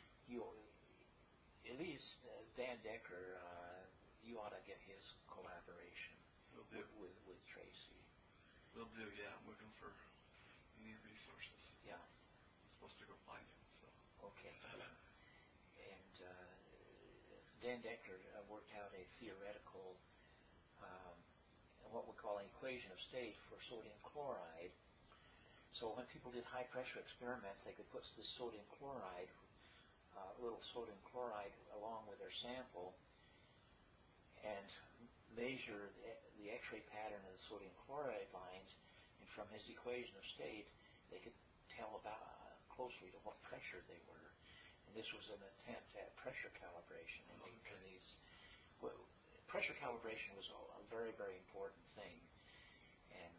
at least Dan Decker, you ought to get his collaboration with Tracy. Will do, yeah. I'm looking for any resources. Yeah. I'm supposed to go find him, so. Okay. And Dan Decker worked out a theoretical, what we call an equation of state for sodium chloride. So when people did high pressure experiments, they could put this sodium chloride, little sodium chloride, along with their sample, and measure the X-ray pattern of the sodium chloride lines, and from his equation of state, they could tell about closely to what pressure they were. And this was an attempt at pressure calibration. Pressure calibration was a very, very important thing, and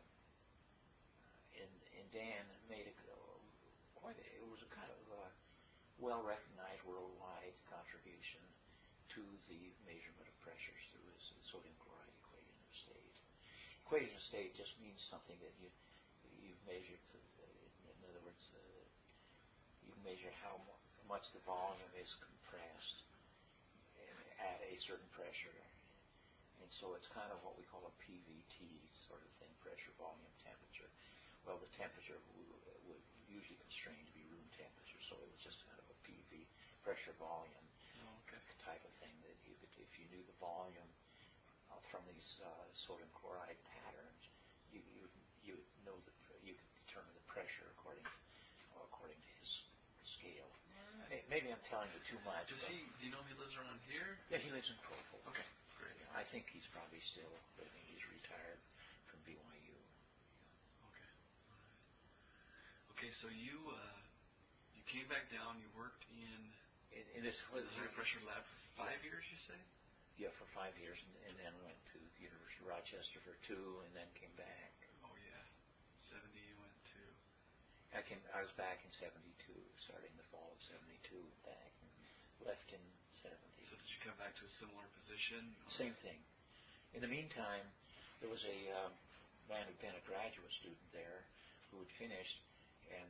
Dan made it was a kind of well-recognized worldwide contribution to the measurement of pressures through his sodium chloride equation of state. Equation of state just means something that you've measured. In other words, you measure how much the volume is compressed at a certain pressure. And so it's kind of what we call a PVT sort of thing, pressure, volume, temperature. Well, the temperature would usually constrain to be room temperature, so it was just kind of a PV, pressure volume type of thing that you could, if you knew the volume from these sodium chloride patterns, you would know that you could determine the pressure according to his scale. Maybe I'm telling you too much. Do you know if he lives around here? Yeah, he lives in Crowfoot. Okay, great. I think he's probably still living. He's retired from BYU. Okay. Okay, so you came back down. You worked in this the high pressure lab for 5 years, you say? Yeah, for 5 years, and then went to the University of Rochester for 2, and then came back. Oh yeah, 70 you went to. I was back in 72, starting the fall of 72, back, and left in 70. So did you come back to a similar position? Same thing. In the meantime, there was a man who'd been a graduate student there who had finished, and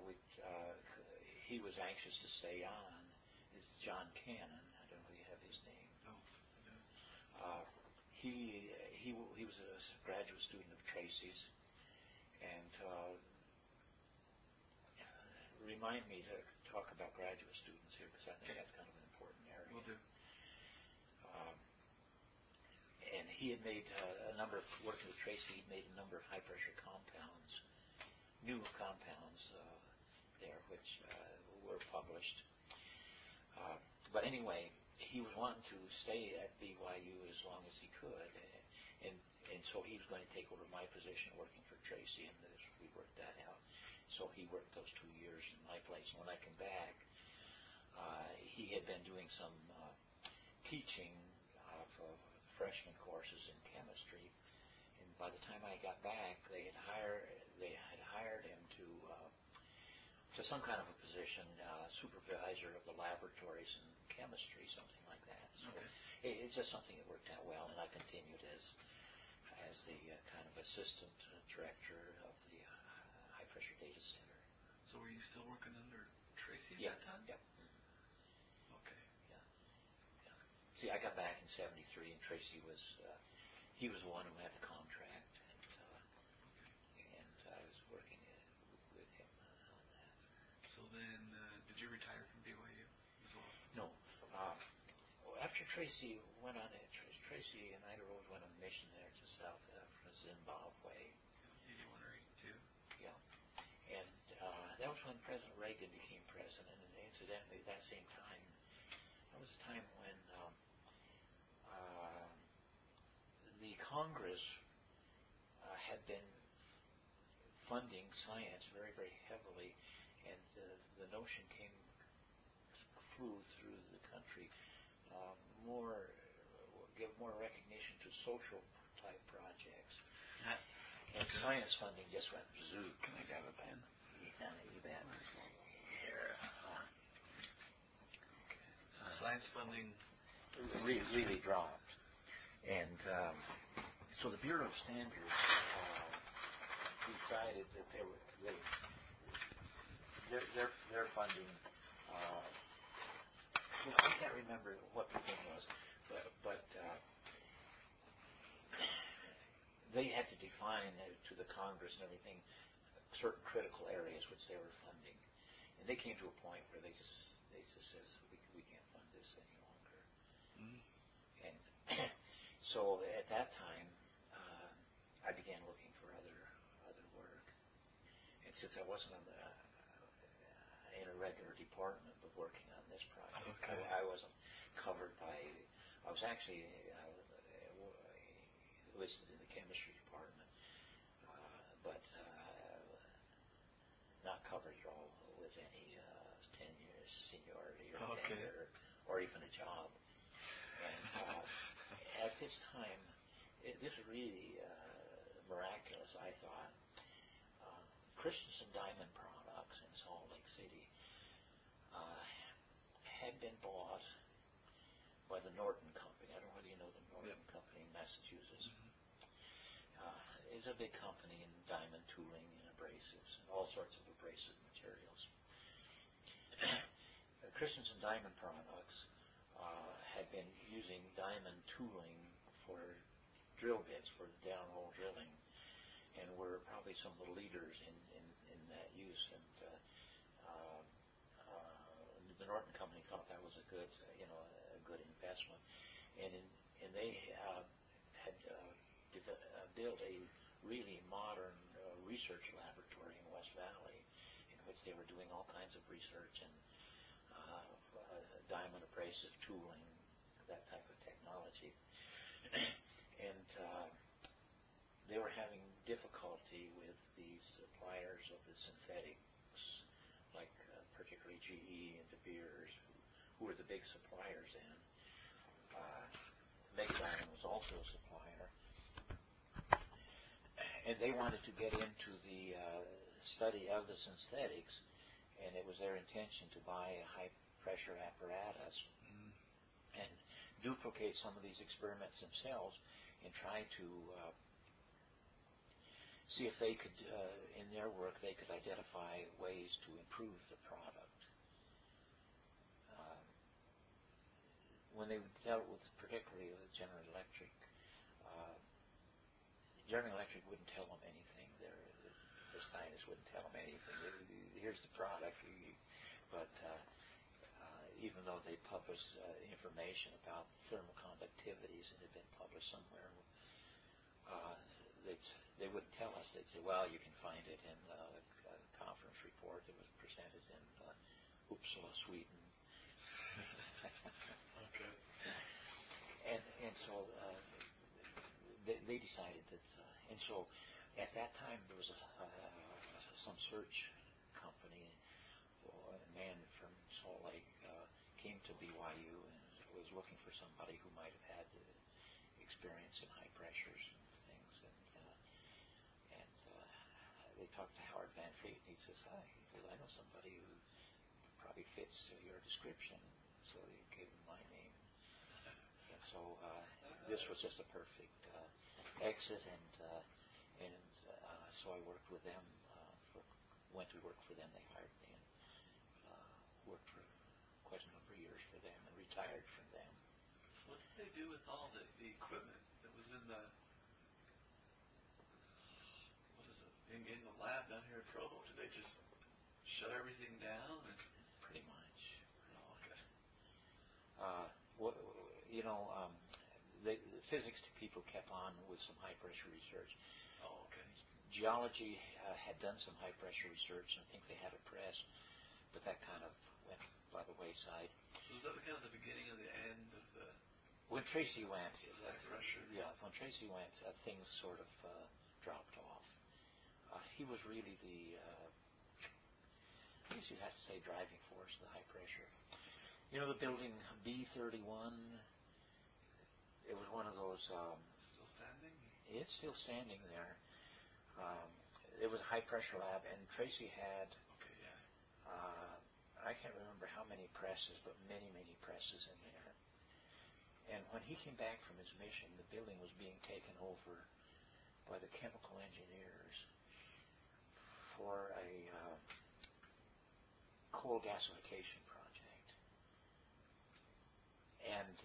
he was anxious to stay on. It's John Cannon. I don't know if you have his name. No, I don't. He was a graduate student of Tracy's, and remind me to talk about graduate students here, because I think that's kind of an important area. Will do. And he had made working with Tracy, he'd made a number of high-pressure compounds, new compounds there, which were published. But anyway, he was wanting to stay at BYU as long as he could, and so he was going to take over my position working for Tracy, and we worked that out. So he worked those 2 years in my place. And when I came back, he had been doing some teaching of freshman courses in chemistry, and by the time I got back, they had hired him to some kind of a position, supervisor of the laboratories in chemistry, something like that. So it's just something that worked out well, and I continued as the kind of assistant director of the high pressure data center. So were you still working under Tracy at that time? Yep. Okay. Yeah. See, I got back in 73, and Tracy was he was the one who had the contract, and I was working with him on that. So then, did you retire from BYU as well? No. After Tracy went on it, Tracy and Ida Rose went on a mission there to South Africa, Zimbabwe. 81 or 82. Yeah. And that was when President Reagan became president, and incidentally, that same time, that was a time when the Congress had been funding science very, very heavily, and the notion flew through the country, give more recognition to social type projects. And science funding just went zoom. Can I grab a pen? Yeah, you bet. Here. So science funding really dropped. And so the Bureau of Standards decided that their funding, I can't remember what the thing was, but they had to define to the Congress and everything certain critical areas which they were funding, and they came to a point where they just says we can't fund this any longer. And so at that time, I began looking for other work, and since I wasn't in a regular department but working on this project, I wasn't covered by. I was actually listed in the chemistry department, but not covered at all with any tenure, seniority, or tenure, or even a job. And at this time, this was really miraculous, I thought. Christensen Diamond Products in Salt Lake City had been bought by the Norton Company. I don't know whether you know the Norton Company in Massachusetts. It's a big company in diamond tooling and abrasives and all sorts of abrasive materials. Christensen Diamond Products had been using diamond tooling for drill bits, for the downhole drilling, and were probably some of the leaders in that use. And the Norton Company thought that was a good investment, and they had built a really modern research laboratory in West Valley, in which they were doing all kinds of research and diamond abrasive tooling, that type of technology. And they were having difficulty with the suppliers of the synthetics, like particularly GE and De Beers, who were the big suppliers then. Megadiamond was also a supplier. And they wanted to get into the study of the synthetics, and it was their intention to buy a high-pressure apparatus and duplicate some of these experiments themselves and try to see if they could, in their work, they could identify ways to improve the product. When they dealt with, particularly with General Electric wouldn't tell them anything. Their scientists wouldn't tell them anything. Here's the product. But even though they published information about thermal conductivities that had been published somewhere, they wouldn't tell us. They'd say, well, you can find it in a conference report that was presented in Uppsala, Sweden. Okay. And so they decided that, and so at that time there was some search company, a man from Salt Lake came to BYU and was looking for somebody who might have had experience in high pressures and things, and they talked to Howard Van Fleet, and he says, I know somebody who probably fits your description, so he gave him my name. And so this was just a perfect exit, and so I worked with them. Went to work for them. They hired me, and worked for quite a number of years for them, and retired from them. So what did they do with all the equipment that was in the in the lab down here at Provo? Did they just shut everything down? Pretty much. Oh, okay. The physics people kept on with some high pressure research. Oh, okay. Geology had done some high pressure research, and I think they had a press, but that kind of went by the wayside. Was that kind of the beginning of the end of the? When Tracy went, high pressure. Yeah, when Tracy went, things sort of dropped off. He was really the, I guess you'd have to say, driving force of the high pressure. You know, the building B31. It was one of those. Still standing? It's still standing there. It was a high pressure lab, and Tracy had. Okay, yeah. I can't remember how many presses, but many presses in there. And when he came back from his mission, the building was being taken over by the chemical engineers for a coal gasification project, and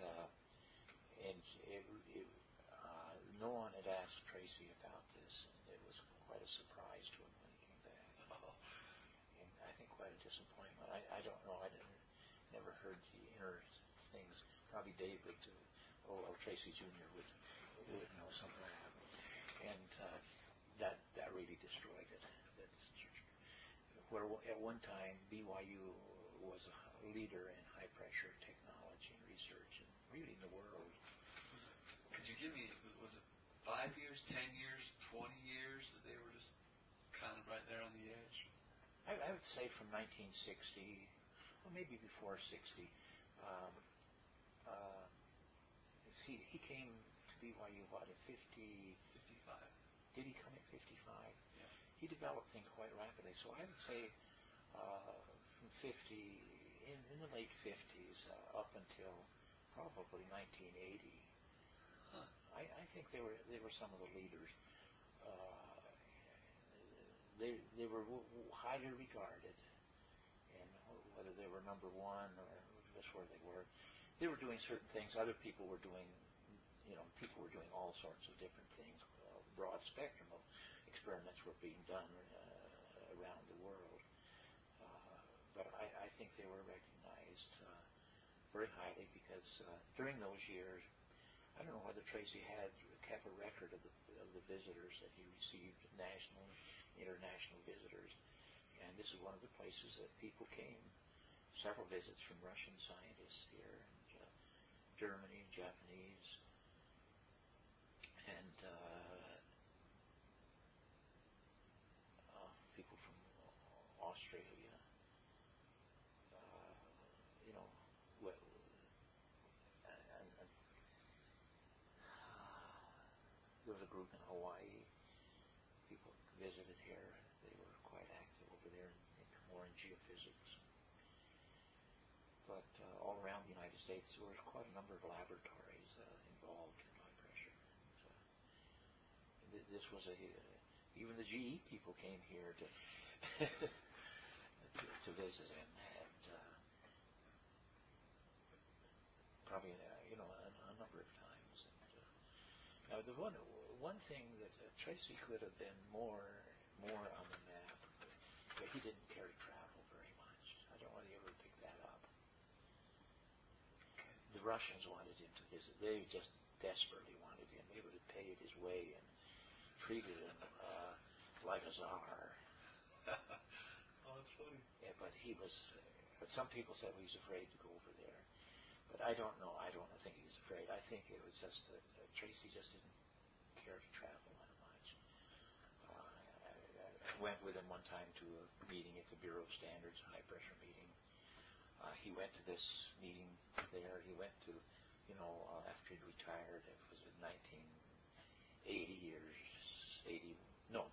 no one had asked Tracy about this, and it was quite a surprise to him when he came back. And I think quite a disappointment. I don't know. I never heard the inner things. Probably David, Tracy Jr. would know some of that. And that really destroyed it. Where at one time BYU was a leader in high pressure technology and research, and really in the world. Could you give me? Was it 5 years, 10 years, 20 years that they were just kind of right there on the edge? I would say from 1960, or maybe before 60. He came to BYU, what, in 55? Did he come in 55? Yeah. He developed things quite rapidly. So I would say from 50, in the late 50s, up until probably 1980. Huh. I think they were some of the leaders. They were highly regarded, and whether they were number one or just where they were. They were doing certain things. Other people were doing, people were doing all sorts of different things. A broad spectrum of experiments were being done around the world. But I think they were recognized very highly because during those years, I don't know whether Tracy had kept a record of the visitors that he received, national, international visitors, and this is one of the places that people came. Several visits from Russian scientists here, and Germany, Japanese, and people from Australia. There was a group in Hawaii. People visited here. They were quite active over there, more in geophysics. But all around the United States, there were quite a number of laboratories involved in high pressure. And this was even the GE people came here to to visit him, and probably a number of times. And, now the one thing that Tracy could have been more on the map, but he didn't care to travel very much. I don't know whether you ever picked that up. The Russians wanted him to visit. They just desperately wanted him. They would have paid his way and treated him like a czar. Oh, that's funny. Yeah, but but some people said he was afraid to go over there. But I don't know. I don't think he was afraid. I think it was just that Tracy just didn't care to travel that much. I went with him one time to a meeting at the Bureau of Standards, a high-pressure meeting. He went to this meeting there. He went to, after he'd retired, it was in 2000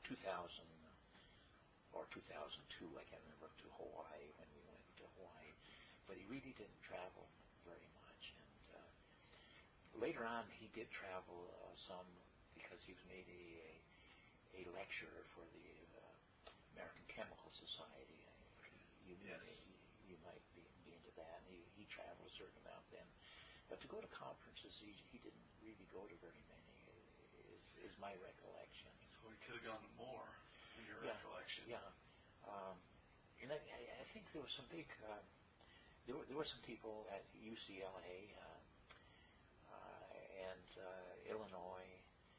or 2002, I can't remember, to Hawaii when we went to Hawaii. But he really didn't travel very much. And later on, he did travel some because he was made a lecturer for the American Chemical Society. You might be into that. He traveled a certain amount then. But to go to conferences, he didn't really go to very many, is my recollection. So he could have gone to more, in your recollection. Yeah. And I think there was some big... There were some people at UCLA and Illinois.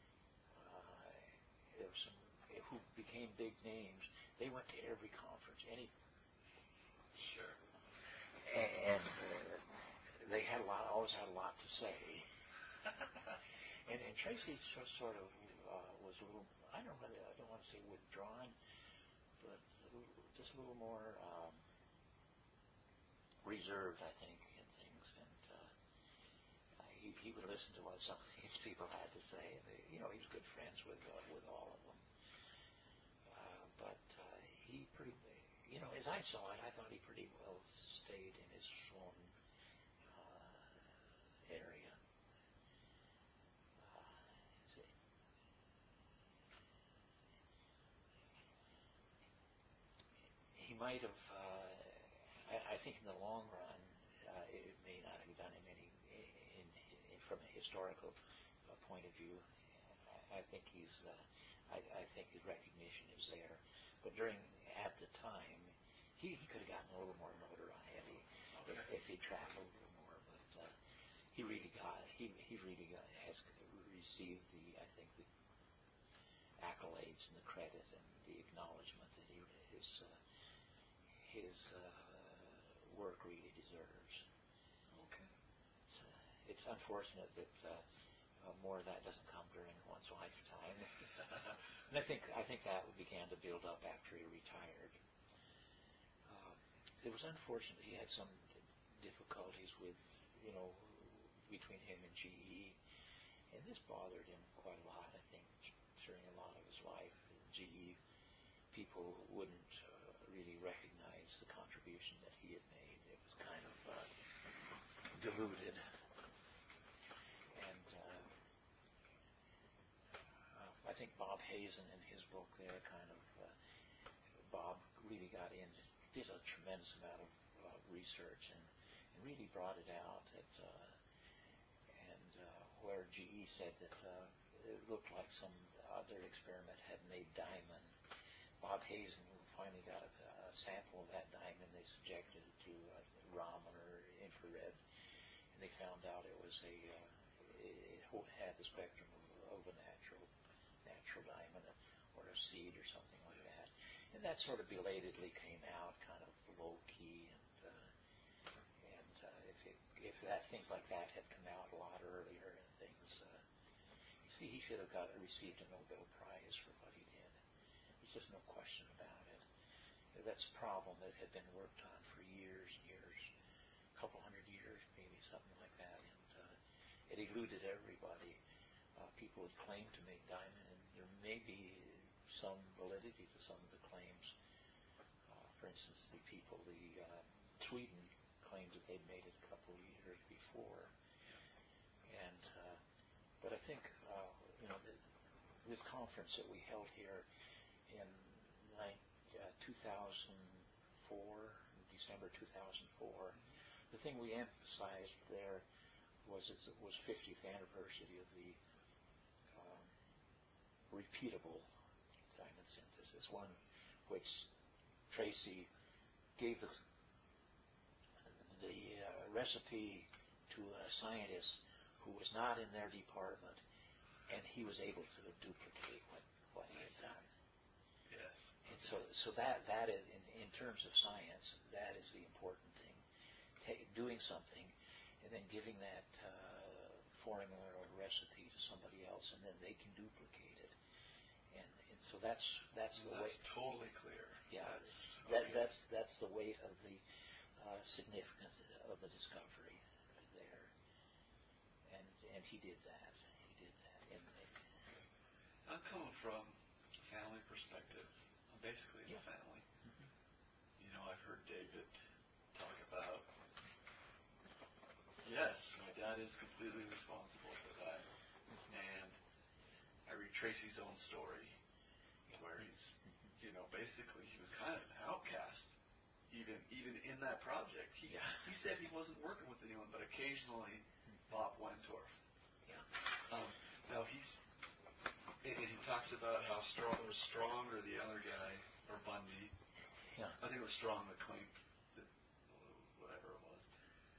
There were some who became big names. They went to every conference. Sure. And they had always had a lot to say. and Tracy sort of was a little. I don't want to say withdrawn, but just a little more reserved, I think, in things. And he would listen to what some of these people had to say. And he was good friends with all of them. But he pretty, as I saw it, I thought he pretty well stayed in his own area. He might have. I think in the long run, it may not have done him any. From a historical point of view, I think he's. I think his recognition is there, but at the time, he could have gotten a little more notoriety if he traveled a little more. But he really has received the accolades and the credit and the acknowledgement that his work really deserves. Okay. It's unfortunate that more of that doesn't come during one's lifetime. And I think that began to build up after he retired. It was unfortunate he had some difficulties with, between him and GE, and this bothered him quite a lot. I think during a lot of his life, GE people wouldn't really recognize the contribution that he had made. It was kind of diluted. And I think Bob Hazen in his book there Bob really got in, did a tremendous amount of research and really brought it out. Where GE said that it looked like some other experiment had made diamond. Bob Hazen finally got a sample of that diamond. They subjected it to Raman or infrared, and they found out it had the spectrum of a natural diamond or a seed or something like that. And that sort of belatedly came out, kind of low key, if things like that had come out a lot earlier and things, he should have received a Nobel Prize for what he did. There's just no question about it. That's a problem that had been worked on for years, a couple hundred years, maybe something like that, and it eluded everybody. People would claim to make diamond, and there may be some validity to some of the claims. For instance, Sweden claimed that they'd made it a couple of years before, but I think this conference that we held here in 2004, December 2004, the thing we emphasized there was 50th anniversary of the repeatable diamond synthesis, one which Tracy gave the recipe to a scientist who was not in their department, and he was able to duplicate what he had done. Yes. And so that is, in terms of science, that is the important thing. Doing something and then giving that formula or recipe to somebody else, and then they can duplicate it. And so that's the way. That's totally clear. Yeah, that's the weight of the significance of the discovery there. And he did that. I'm coming from a family perspective. I'm basically in the family. Mm-hmm. I've heard David talk about, yes, my dad is completely responsible for that. And I read Tracy's own story where he's, basically he was kind of an outcast, even in that project. He said he wasn't working with anyone, but occasionally Bob Wentorf. Yeah. Now he talks about how Strong or the other guy, or Bundy. Yeah. I think it was Strong that claimed that, whatever it was.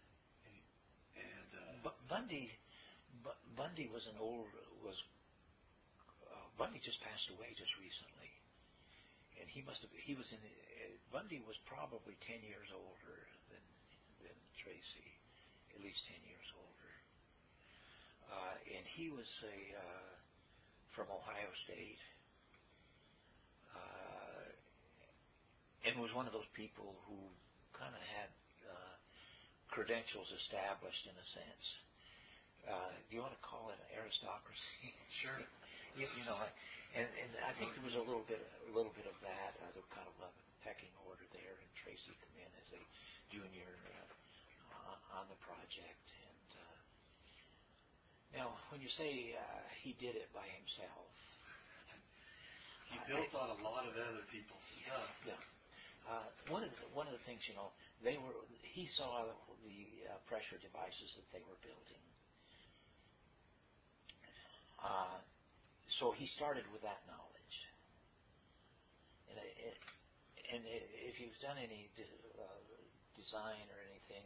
Bundy was Bundy just passed away just recently, and Bundy was probably 10 years older than Tracy, at least 10 years older, and he was from Ohio State, and was one of those people who kind of had credentials established in a sense. Do you want to call it aristocracy? Sure. And I think there was a little bit of that, the kind of pecking order there, and Tracy come in as a junior on the project. And now, when you say he did it by himself, he built on a lot of other people's stuff. Yeah. One of the things, he saw the pressure devices that they were building. So he started with that knowledge. And if you've done any design or anything,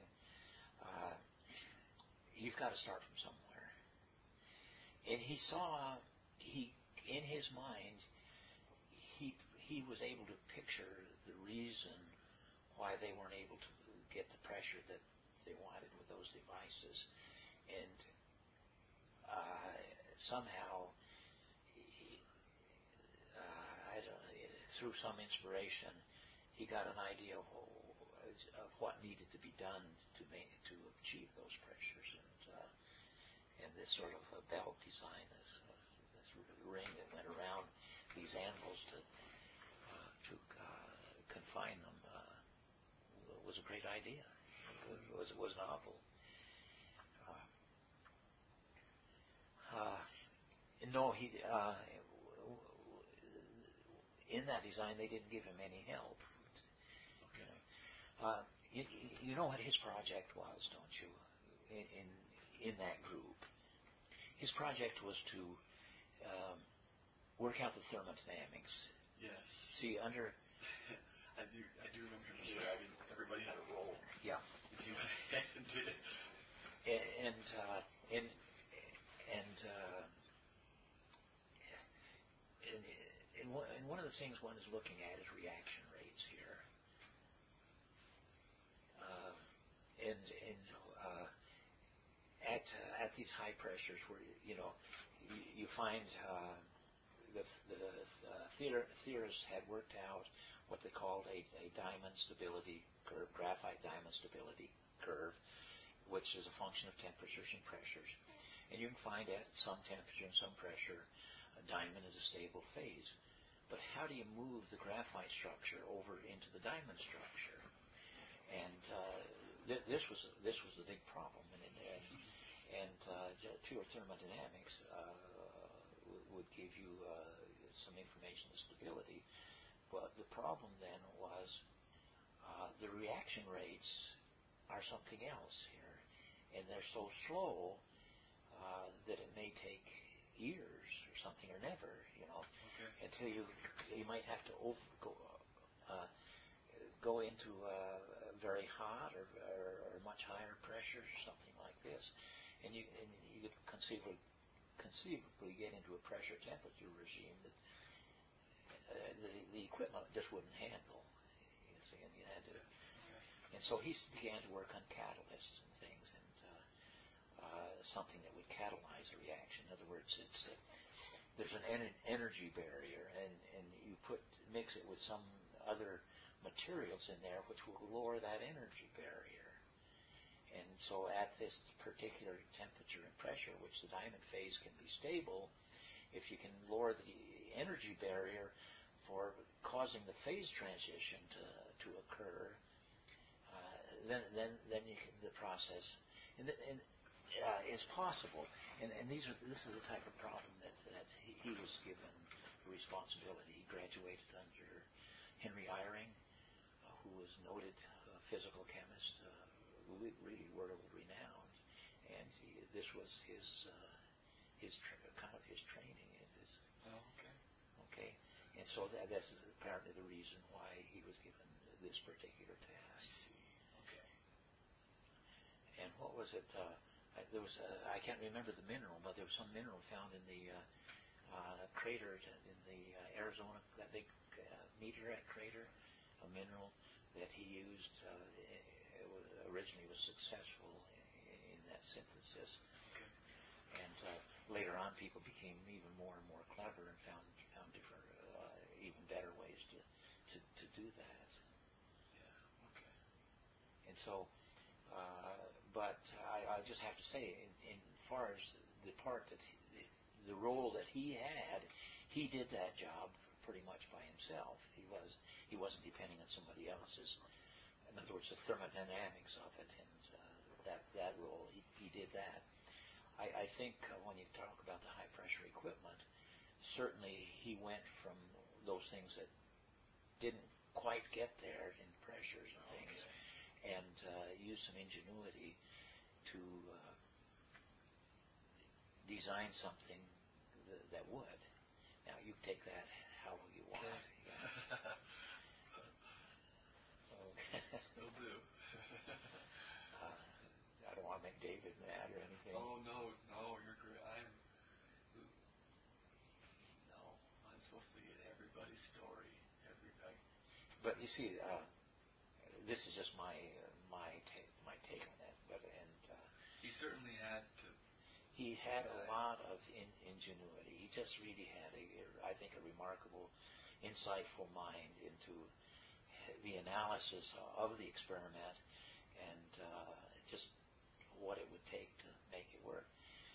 you've got to start from somewhere. And he saw, in his mind, he was able to picture the reason why they weren't able to get the pressure that they wanted with those devices. And somehow, through some inspiration, he got an idea of what needed to be done to achieve those pressures, and this sort of a belt design, this ring that went around these anvils to confine them, was a great idea. It was novel. In that design, they didn't give him any help. you know what his project was, don't you? In that group, his project was to work out the thermodynamics. Yes. See, under I do remember him describing everybody had a role. yeah, And he went ahead and did it. And one of the things one is looking at is reaction rates here. At these high pressures, where you find the theorists had worked out what they called a diamond stability curve, graphite diamond stability curve, which is a function of temperatures and pressures. And you can find at some temperature and some pressure, a diamond is a stable phase. But how do you move the graphite structure over into the diamond structure? And this was the big problem. And pure thermodynamics would give you some information of stability. But the problem then was the reaction rates are something else here. And they're so slow that it may take years or something, or never, Okay. until you might have to go into very hot or much higher pressures or something like this, and you could conceivably get into a pressure temperature regime that the equipment just wouldn't handle. You see, and you had to. And so he began to work on catalysts and things, and something that would catalyze a reaction. In other words, there's an energy barrier, and you mix it with some other materials in there which will lower that energy barrier. And so at this particular temperature and pressure, which the diamond phase can be stable, if you can lower the energy barrier for causing the phase transition to occur, then the process is possible. And this is the type of problem that he was given the responsibility. He graduated under Henry Eyring, who was noted physical chemist, really world renowned, and this was his training. Okay, and so that's apparently the reason why he was given this particular task. Okay. And what was it? There was I can't remember the mineral, but there was some mineral found in the crater in the Arizona, that big meteorite crater, a mineral that he used originally was successful in that synthesis. Okay. And later on, people became even more and more clever and found different, even better ways to do that. Yeah. Okay. And so, but I just have to say, in far as the part that the role that he had, he did that job pretty much by himself. He wasn't depending on somebody else's. In other words, the thermodynamics of it, and that role, he did that. I think when you talk about the high pressure equipment, certainly he went from those things that didn't quite get there in pressures and things, and used some ingenuity to design something that would. Now you take that how you want. Will do. I don't want to make David mad or anything. Oh no, you're great. I'm supposed to get everybody's story. But you see, this is just my take on that. He certainly had to. He had a lot of ingenuity. He just really had I think, a remarkable, insightful mind into the analysis of the experiment and just what it would take to make it work.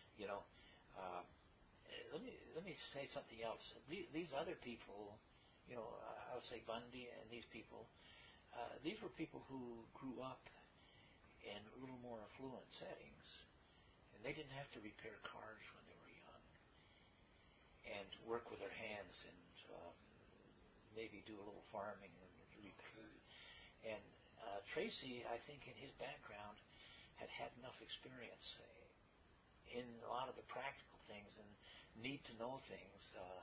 Let me say something else. These other people, I'll say Bundy and these people, these were people who grew up in a little more affluent settings, and they didn't have to repair cars when they were young, and work with their hands and maybe do a little farming and repair. And Tracy, I think, in his background, had enough experience in a lot of the practical things and need to know things.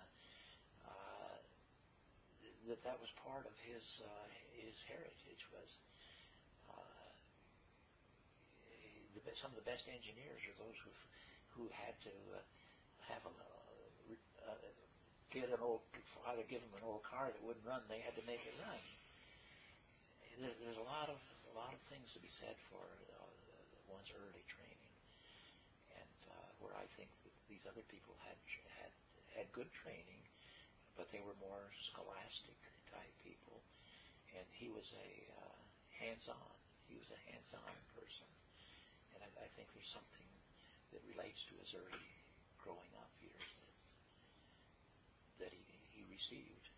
That was part of his heritage. Was some of the best engineers are those who had to have get an old father give them an old car that wouldn't run. They had to make it run. There's a lot of things to be said for one's early training, and where I think that these other people had good training, but they were more scholastic type people, and he was a hands-on. He was a hands-on person, and I think there's something that relates to his early growing up years that he received.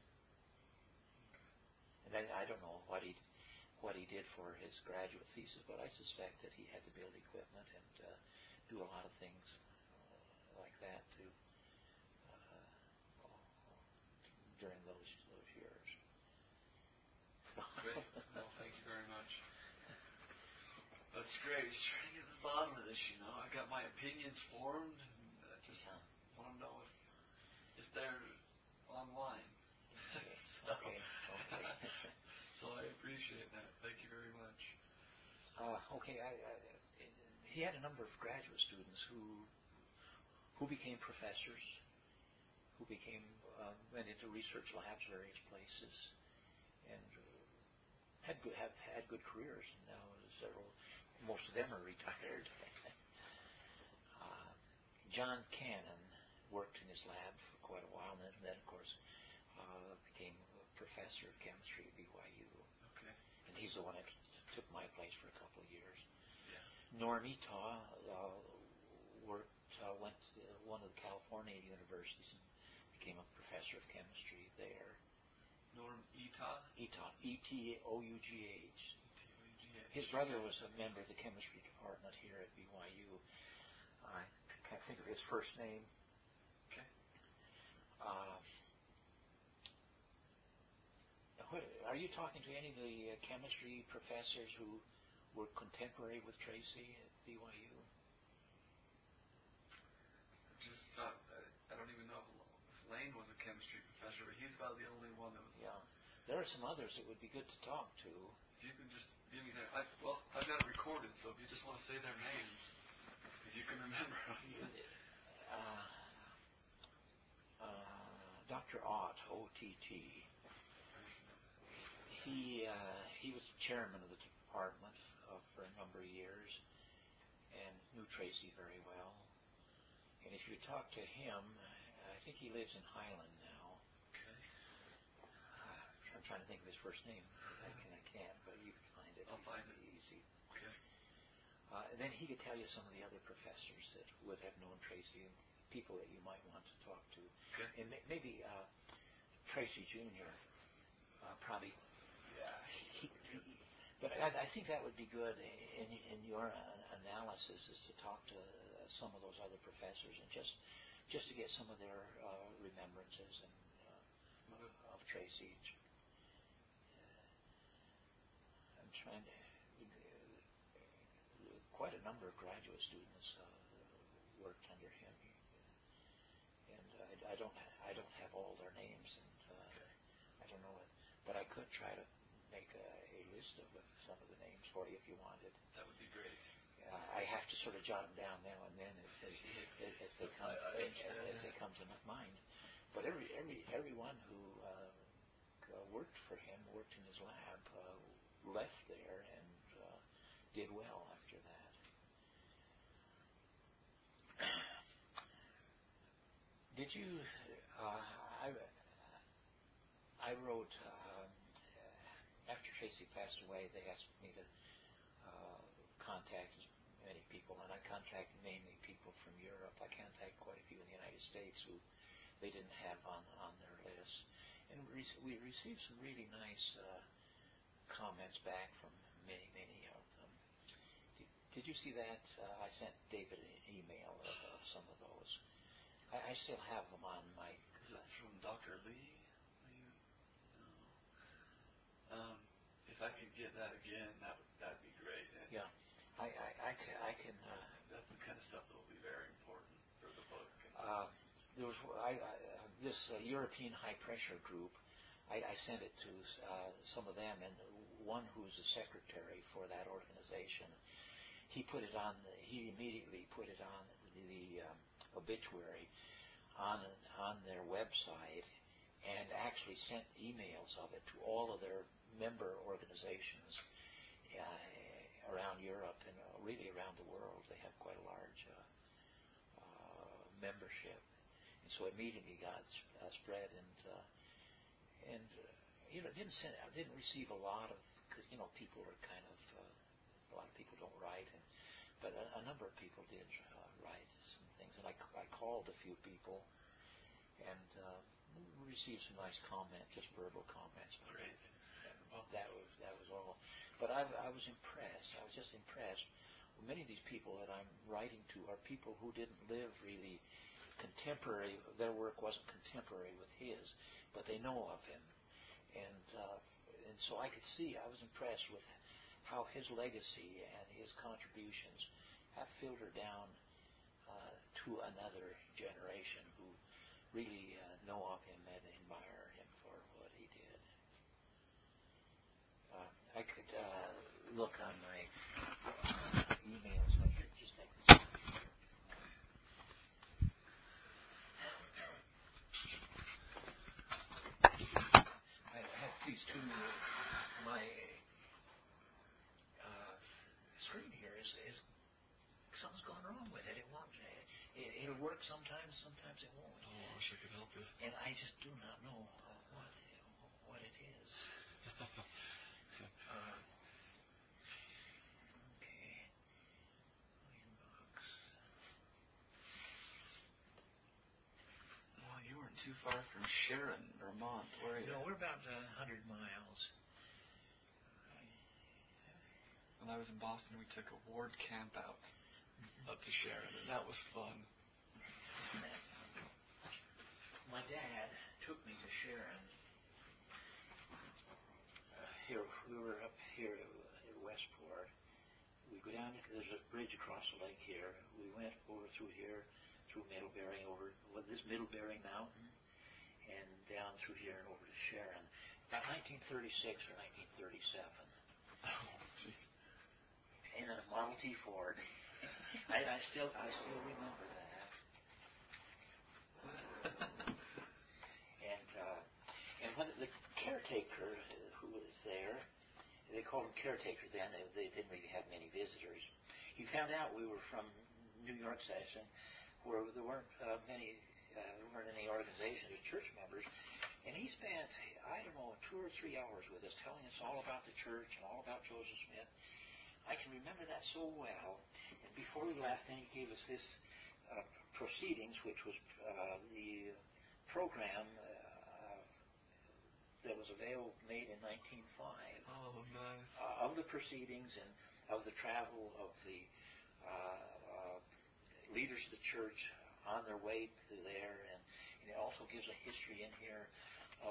And I don't know what he did for his graduate thesis, but I suspect that he had to build equipment and do a lot of things like that too during those years. Great. Well, thank you very much. That's great. Just trying to get to the bottom of this, I got my opinions formed, and I just want to know if they're online. Okay. So I appreciate that. Thank you very much. Okay. He had a number of graduate students who became professors, who went into research labs, various places, and have had good careers. And now most of them are retired. John Cannon worked in his lab for quite a while, and then of course became a professor of chemistry at BYU. Okay. And he's the one that took my place for a couple of years. Yeah. Norm Etaw went to one of the California universities and became a professor of chemistry there. Norm Etaw? Etaw, E-T-O-U-G-H. His brother was a member of the chemistry department here at BYU. I can't think of his first name. Okay. Are you talking to any of the chemistry professors who were contemporary with Tracy at BYU? Just I don't even know if Lane was a chemistry professor, but he's about the only one that was. Yeah. There are some others that would be good to talk to. If you can just give me their... I've got it recorded, so if you just want to say their names, if you can remember them. Dr. Ott, O-T-T. He was chairman of the department for a number of years and knew Tracy very well. And if you talk to him, I think he lives in Highland now. Okay. I'm trying to think of his first name. I can't, but you can find it. I'll find it. Easy. Okay. And then he could tell you some of the other professors that would have known Tracy and people that you might want to talk to. Okay. And maybe Tracy Jr. Probably. But I think that would be good in your analysis is to talk to some of those other professors and just to get some of their remembrances and of Tracy. I'm trying to. Quite a number of graduate students worked under him, and I don't have all their names, and I don't know it, but I could try to make a list of some of the names for you if you wanted. That would be great. I have to sort of jot them down now and then as they come to mind. But everyone who worked for him, worked in his lab, left there and did well after that. Did you? I wrote. After Tracy passed away, they asked me to contact as many people, and I contacted mainly people from Europe. I contacted quite a few in the United States who they didn't have on their list. And we received some really nice comments back from many of them. Did you see that? I sent David an email of some of those. I still have them on my... Is that from Dr. Lee? I could get that again, that'd be great. And yeah, I can. That's the kind of stuff that will be very important for the book. There was this European high pressure group. I sent it to some of them, and one who's the secretary for that organization, he immediately put it on the obituary on their website, and actually sent emails of it to all of their member organizations around Europe and really around the world. They have quite a large membership, and so immediately got spread, and didn't receive a lot of, because people are kind of a lot of people don't write, but a number of people did write some things, and I called a few people and received some nice comments, just verbal comments. Great. Well, that was all. But I was impressed. I was just impressed. Many of these people that I'm writing to are people who didn't live really contemporary. Their work wasn't contemporary with his, but they know of him, and so I could see. I was impressed with how his legacy and his contributions have filtered down to another generation who really know of him and admire him for what he did. I could look on my emails. I could just take this. I have these two. My screen here is something's gone wrong with it. It won't. It'll work sometimes. Sometimes it won't. Oh, I wish I could help you. And I just do not know what it is. Okay. Inbox. Well, you weren't too far from Sharon, Vermont, were you? No, we're about 100 miles. When I was in Boston, we took a ward camp out up to Sharon, and that was fun. My dad took me to Sharon. We were up here at Westport. We go down. There's a bridge across the lake here. We went over through here, through Middlebury, over this Middlebury Mountain, and down through here and over to Sharon. About 1936 or 1937. Oh, gee. In a Model T Ford. I still remember that. And when the caretaker who was there, they called him caretaker then. They didn't really have many visitors. He found out we were from New York Session, where there weren't any organizations or church members. And he spent, 2 or 3 hours with us, telling us all about the church and all about Joseph Smith. I can remember that so well. And before we left, then he gave us this proceedings, which was the program that was made in 1905. Oh, nice. Of the proceedings and of the travel of the leaders of the church on their way to there, and it also gives a history in here of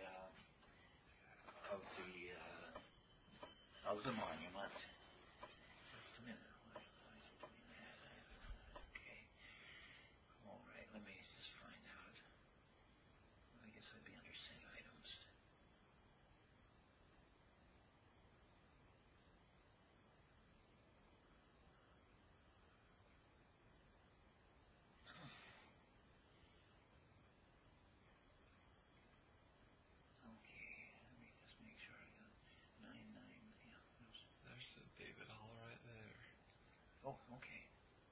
the monument. Just a minute. Why is it doing that? Okay. All right. Let me just find out. I guess I'd be under sent items. Okay. Let me just make sure I got 99. Yeah. There's the David Hall right there. Oh, okay.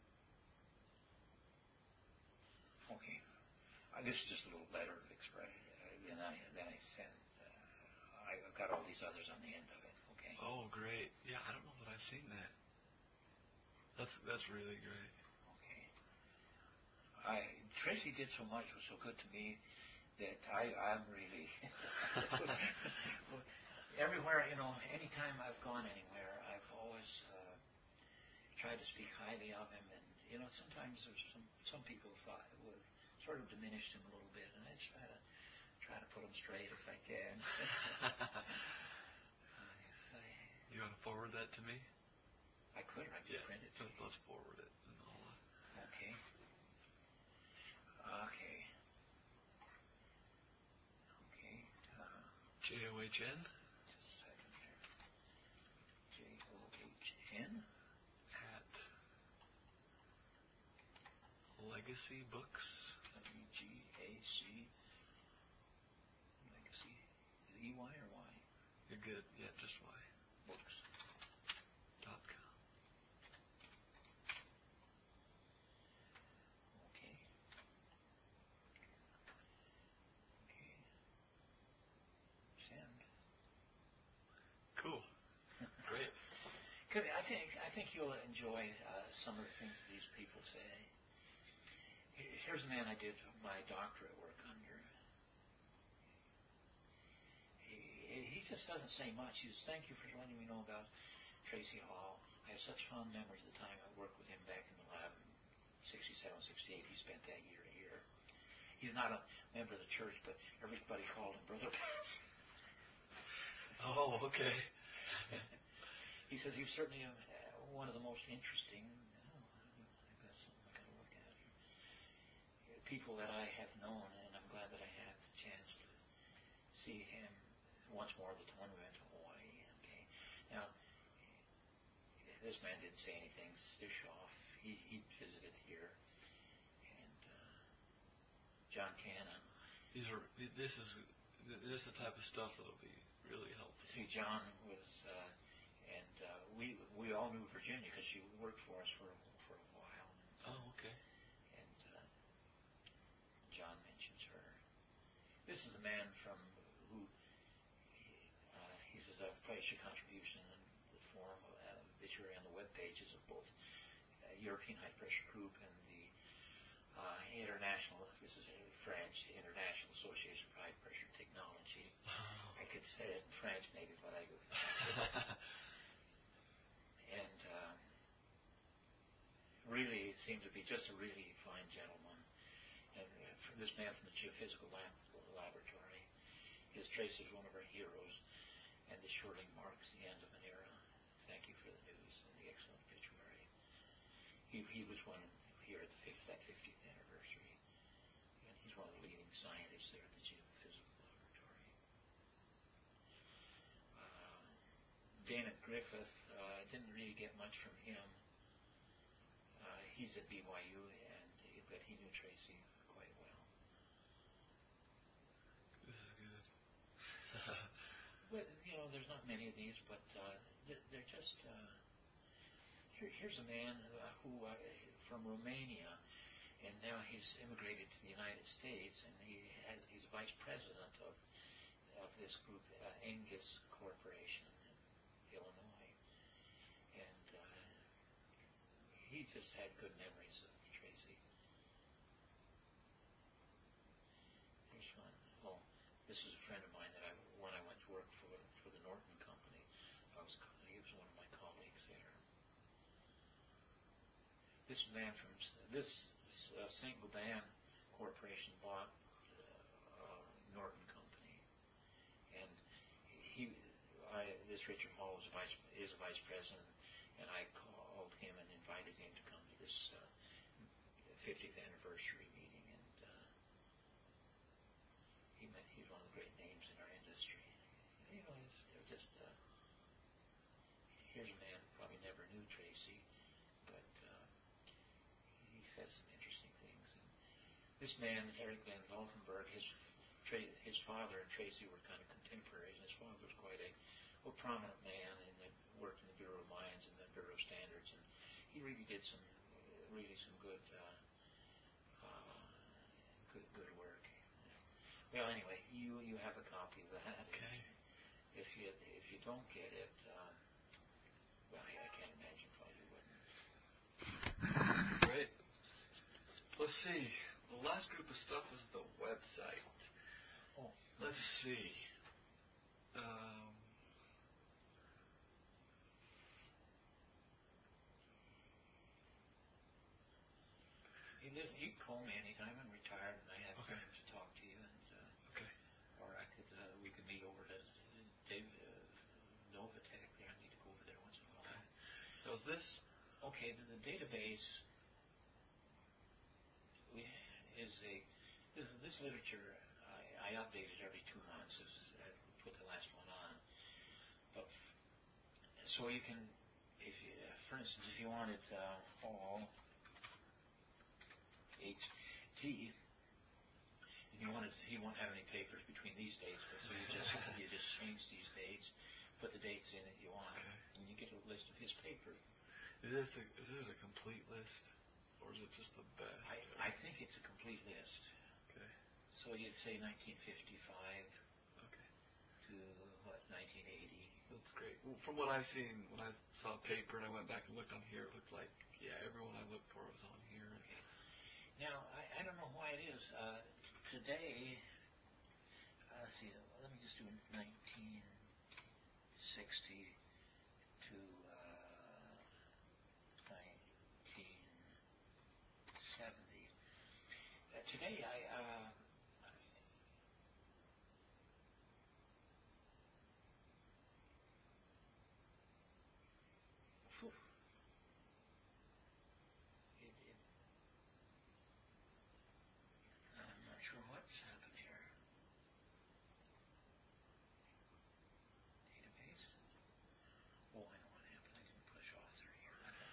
Okay. This is just a little letter of expression. Then I sent. I've got all these others on the end of it. Okay. Oh, great. Yeah, I don't know that I've seen that. That's really great. Okay. Tracy did so much, was so good to me, that I'm really everywhere. Anytime I've gone anywhere, I've always tried to speak highly of him, and sometimes there's some people thought it would sort of diminished him a little bit, and I try to put him straight if I can. You want to forward that to me? I could, or I could print it. Let's forward it. And all Okay. Okay. Okay. JOHN Just a second here. JOHN at Legacy Books. WGAC Legacy. Is it EY or Y? You're good. Yeah, just Y. Books.com. Okay. Okay. Send. Cool. Great. Good. I think you'll enjoy some of the things that these people say. Here's a man I did my doctorate work under. He just doesn't say much. He says, "Thank you for letting me know about Tracy Hall. I have such fond memories of the time I worked with him back in the lab in 67, 68. He spent that year here. He's not a member of the church, but everybody called him Brother Pat." Oh, okay. He says he was certainly one of the most interesting. That's something I got to look at here. People that I have known, and I'm glad that I had the chance to see him once more when we went to Hawaii. Okay. Now, this man didn't say anything. Stishoff, he visited here, and John Cannon. This is the type of stuff that'll be really helpful. See, John was, and we all knew Virginia because she worked for us for a while. Oh, okay. And John mentions her. This is a man from who he says, "I've placed your contribution in the form of obituary on the web pages of both European High Pressure Group and the International. This is French, International Association for High Pressure Technology." I could say it in French maybe, but I and really seemed to be just a really fine gentleman. And this man from the Geophysical Laboratory, Tracy's one of our heroes, and this surely marks the end of an era. Thank you for the news and the excellent obituary. He was one here at that 50th anniversary, and he's one of the leading scientists there at the Geophysical Laboratory. Dana Griffith, didn't really get much from him. He's at BYU, but he knew Tracy quite well. This is good. But, there's not many of these, but they're just... Here's a man who from Romania, and now he's immigrated to the United States, and he's vice president of this group, Angus Corporation in Illinois. And he just had good memories of Tracy. Here's one. Oh, this is a friend of mine that when I went to work for the Norton Company, he was one of my colleagues there. This man from Saint-Gobain Corporation bought Norton Company, and this Richard Hall is a vice president, and I called him and invited him to come to this 50th anniversary meeting, and he's one of the great names in our industry. It's just here's a man who probably never knew Tracy, but he says some interesting things. And this man, Eric Van Valkenburg, his father and Tracy were kind of contemporaries, and his father was quite a prominent man and worked in the Bureau of Mines and the Bureau of Standards, and he really did some good good work. Well, anyway, you have a copy of that. Okay. If you don't get it, well, I can't imagine why you wouldn't. Great. Let's see. The last group of stuff is the website. Oh. Let's see. You can call me anytime. I'm retired and I have time to talk to you. And or we could meet over to Novatech. There, I need to go Now, is this... Okay, the database is this literature I update it every 2 months. I put the last one on. But so you can, if you, for instance, if you wanted fall HT, and you won't have any papers between these dates, but so you just change these dates, put the dates in that you want, and you get a list of his papers. Is this a complete list, or is it just the best? I think it's a complete list. Okay. So you'd say 1955 to 1980. That's great. Well, from what I've seen, when I saw a paper and I went back and looked on here, it looked like everyone I looked for was on here. Okay. Now I don't know why it is. Today, let's see. Let me just do 1960 to 1970. Today, I'm not sure what's happened here. Database. Oh, I know what happened. I didn't push author here.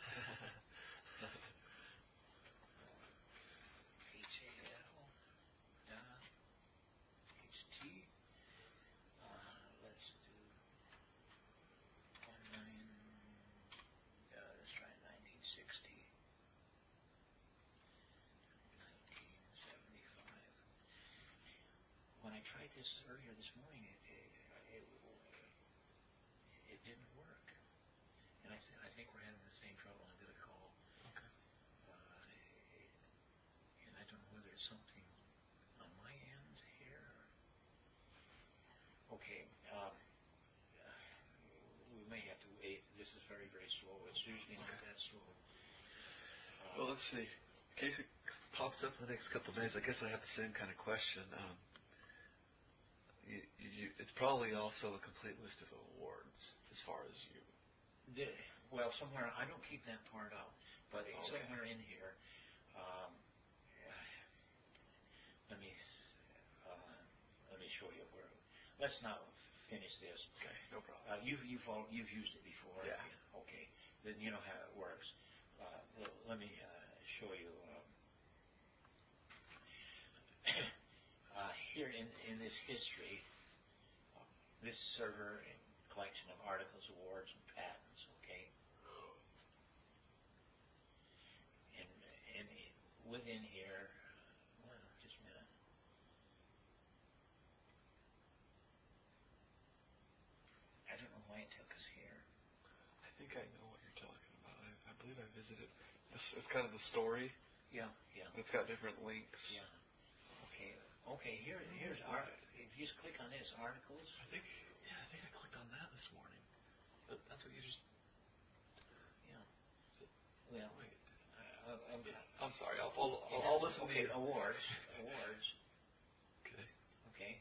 HAL dot HT. Let's do 19. Let's try 1960. 1975. When I tried this earlier this morning, it didn't work, and I think we're having the same trouble. I'm going to call. Okay. And I don't know whether it's something on my end here. Okay. We may have to wait. This is very, very slow. It's usually not that slow. Well, let's see. In case it pops up in the next couple of days, I guess I have the same kind of question. It's probably also a complete list of awards, as far as you... Well, somewhere, I don't keep that part out, but somewhere in here, let me show you where... Let's not finish this. Okay, no problem. You've used it before. Yeah. Okay, then you know how it works. Let me show you... here in this history, this server and collection of articles, awards, and patents, okay? And within here, well, just a minute. I don't know why it took us here. I think I know what you're talking about. I believe I visited. It's kind of the story. Yeah. It's got different links. Yeah. Okay. Here's if you just click on this, articles. I think I clicked on that this morning. But that's what you just... Yeah. Well, wait. I'm sorry. I'll listen to you. Awards. Okay.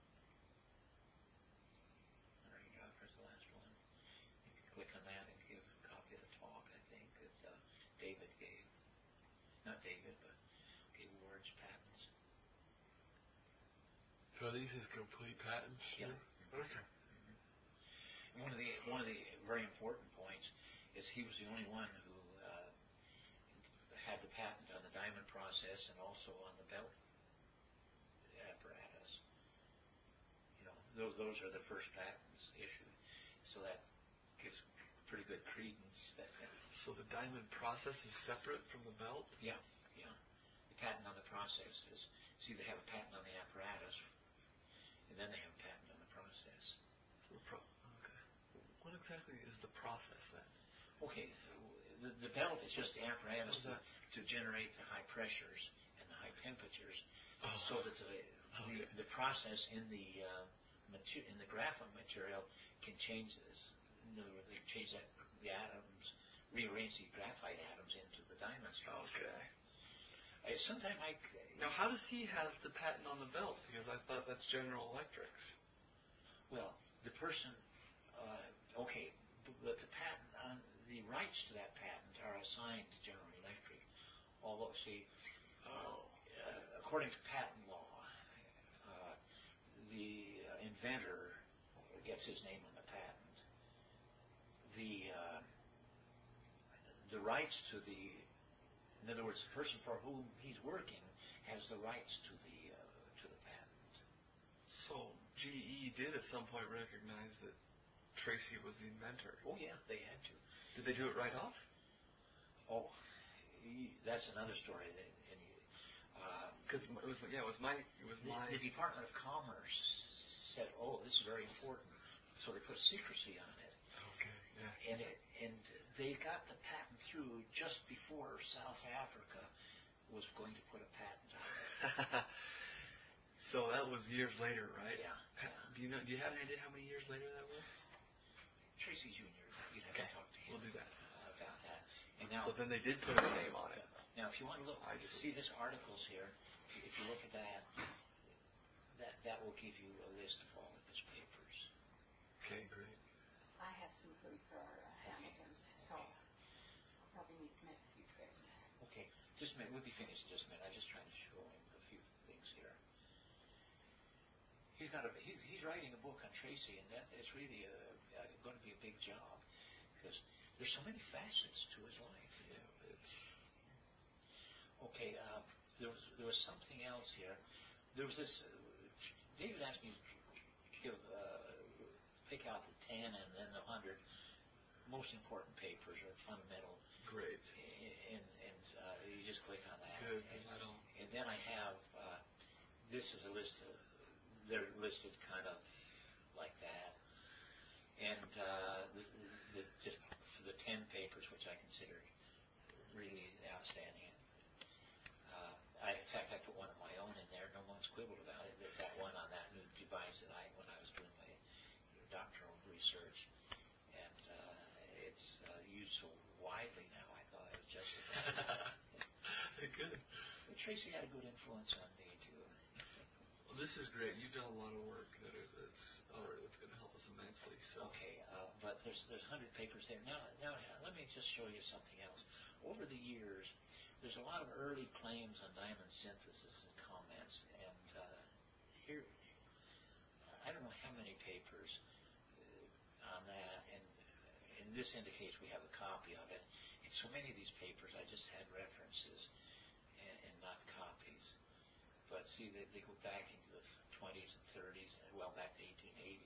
There you go. Here's the last one. You can click on that and give a copy of the talk. I think that David gave. Not David, but awards, patents. So these is complete patents? Yeah. Okay. Mm-hmm. One of the very important points is he was the only one who had the patent on the diamond process and also on the belt apparatus. You know, those are the first patents issued, so that gives pretty good credence. So the diamond process is separate from the belt? Yeah. The patent on the process is, see, they have a patent on the apparatus, and then they have a patent on the process. So okay. What exactly is the process then? Okay, the belt is just the apparatus to generate the high pressures and the high temperatures, so that the process in the graphite material can change this. In other words, they change the atoms, rearrange the graphite atoms into the diamond structure. Okay. Now, how does he have the patent on the belt? Because I thought that's General Electric's. Well, the person, but the patent on the rights to that patent are assigned to General Electric. Although, see, according to patent law, the inventor gets his name on the patent. The rights to in other words, the person for whom he's working has the rights to the patent. So GE did at some point recognize that Tracy was the inventor. Oh yeah, they had to. Did they do it right off? Oh, that's another story. Because it was my. The Department of Commerce said, "Oh, this is very important," so they put secrecy on it. Okay. Yeah. And they got the patent through just before South Africa was going to put a patent on it. So that was years later, right? Yeah. Do you have any idea how many years later that was? Tracy Jr. You'd have to talk to him. We'll do that about that. And now, so then they did put his name on it. Now, if you want to look, see this articles here. If you look at that will give you a list of all of his papers. Okay, great. I have some food for Hamilton's, so I'll probably need to make a few trips. Okay, just a minute. We'll be finished in just a minute. I'm just trying to show him a few things here. He's writing a book on Tracy, and that is really going to be a big job because there's so many facets to his life. Yeah, it's okay. There was something else here. There was this. David asked me to pick out the 10 and then the 100 most important papers or fundamental. great. And you just click on that. Good. And then I have this is a list of. They're listed kind of like that, and just for the 10 papers, which I consider really outstanding. In fact, I put one of my own in there. No one's quibbled about it. There's that one on that new device that when I was doing my doctoral research, and it's used so widely now. I thought it was justified. Good. But Tracy had a good influence on me too. Well, this is great. You've done a lot of work that's going to help us immensely. So. Okay, but there's 100 papers there. Now let me just show you something else. Over the years, there's a lot of early claims on diamond synthesis and comments, and here, I don't know how many papers on that, and this indicates we have a copy of it. In so many of these papers, I just had references and not copies. But see, they go back into the 20s and 30s, well back to 1880.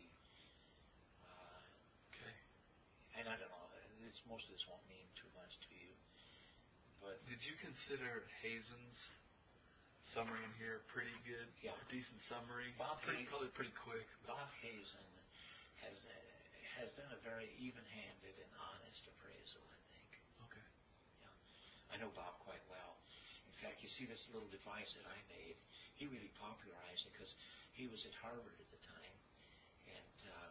Okay. And I don't know, most of this won't mean too much to you. But did you consider Hazen's summary in here pretty good? Yeah. A decent summary? Probably pretty quick. Bob Hazen has done a very even-handed and honest appraisal, I think. Okay. Yeah. I know Bob quite well. In fact, you see this little device that I made, he really popularized it because he was at Harvard at the time, and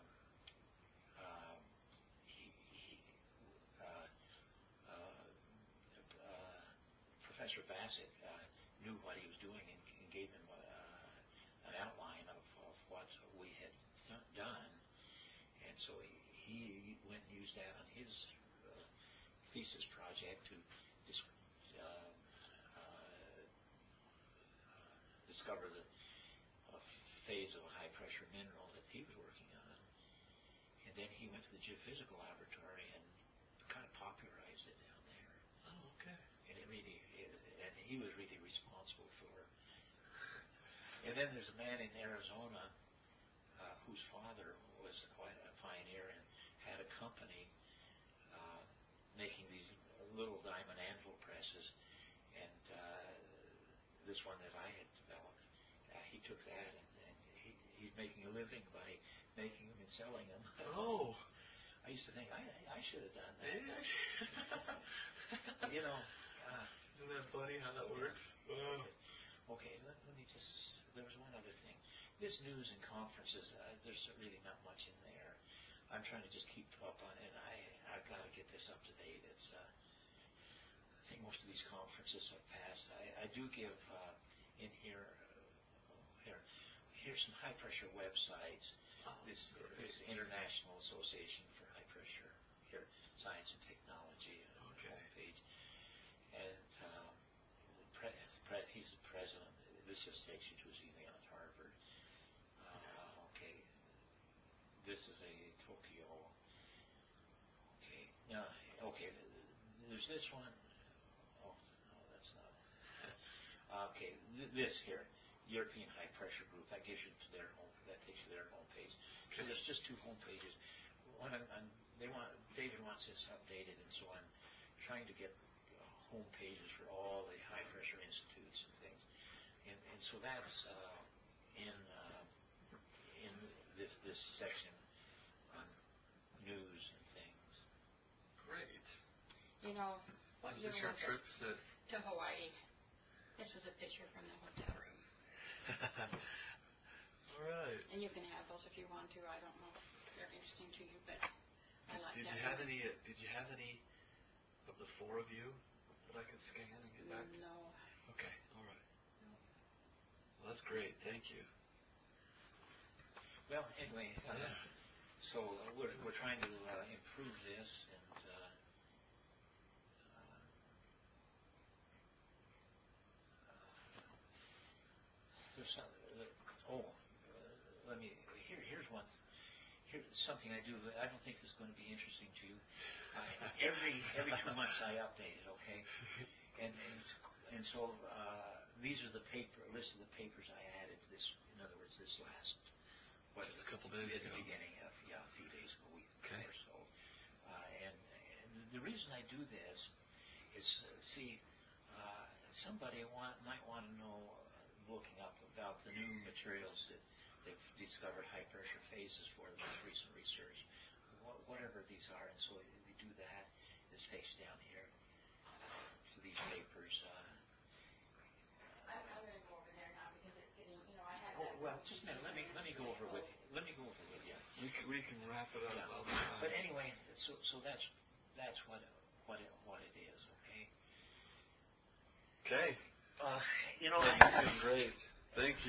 Professor Bassett knew what he was doing and gave him an outline of what we had done, and so he went and used that on his thesis project to discover the phase of a high-pressure mineral that he was working on. And then he went to the geophysical laboratory and kind of popularized it down there. Oh, okay. And and he was really responsible for it. And then there's a man in Arizona whose father was quite a pioneer and had a company making these little diamond anvil presses. And this one that I had developed, he took that and he's making a living by making them and selling them. Oh. I used to think I should have done that. Yeah. Isn't that funny how that works? Okay, let me just. There was one other thing. This news and conferences, there's really not much in there. I'm trying to just keep up on it. I've got to get this up to date. It's. I think most of these conferences have passed. I do give in here. Here's some high pressure websites. This International Association for High Pressure. Here, Science and Technology Okay. homepage. And he's the president. This just takes you to his email at Harvard. Okay. This is a Tokyo. Okay. Now, okay. There's this one. Oh, no, that's not. Okay. This here, European High Pressure Group. That gives you to their home. That takes you to their homepage. So there's just two homepages. One, David wants this updated, and so I'm trying to get home pages for all the high pressure institutes and things, and so that's in this section on news and things. Great. You know, Is this your trip to Hawaii? This was a picture from the hotel room. All right. And you can have those if you want to. I don't know if they're interesting to you, but I like Did that. Did you have any of the four of you that I could scan and get back? No. Okay. All right. Well, that's great. Thank you. Well, anyway, so we're trying to improve this, and there's some. Here's one. Here's something I do. I don't think this is going to be interesting to you. Every 2 months I update it. Okay, and so these are the list of the papers I added. This, in other words, this last. Just a couple days at ago. the beginning of a few days ago, a week okay. or so. And the reason I do this is, somebody might want to know, looking up about the new materials that they've discovered high pressure phases for the most recent research, whatever these are. And so we do that. This takes down here. So these papers. I'm going to go over there now because it's getting, I had that. Well, just a minute. Let me go over with you. We can wrap it up. Yeah. But anyway, so that's what it is. Okay. Okay. Great. Thank you.